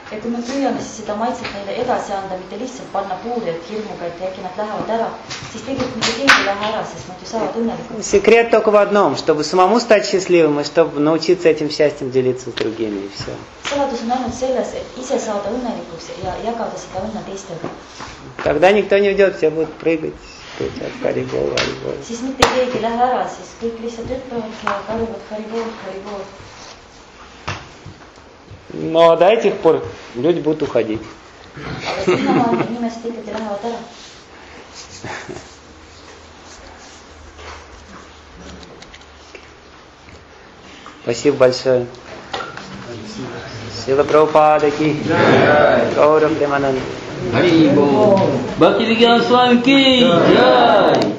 ja kui me püüame siis seda maitset neile edasi anda, mitte lihtsalt panna puude, et hirmuga, et äkki nad lähevad ära, siis tegelikult mitte keegi ei lähe ära, sest nad ju saavad õnnelikult. Секрет только в одном, чтобы самому стать счастливым и чтобы научиться этим счастьем делиться с другими, и все. Saladus on ainult selles, et ise saada õnnelikuks ja jagada seda õnne teistega. Тогда никто не уйдет, все будут прыгать, кричать харибол, харибол. Siis mitte keegi ei lähe ära, siis kõik lihtsalt ütlevad ja karjuvad haribol, haribol. Но до этих пор люди будут уходить. Aga sinnamaani inimesed ikkagi lähevad ära. Спасибо большое. Сила Прабхупада ки. Гаура Премананда. Харибол. Бхакти Vigyan Swami ки. Jai.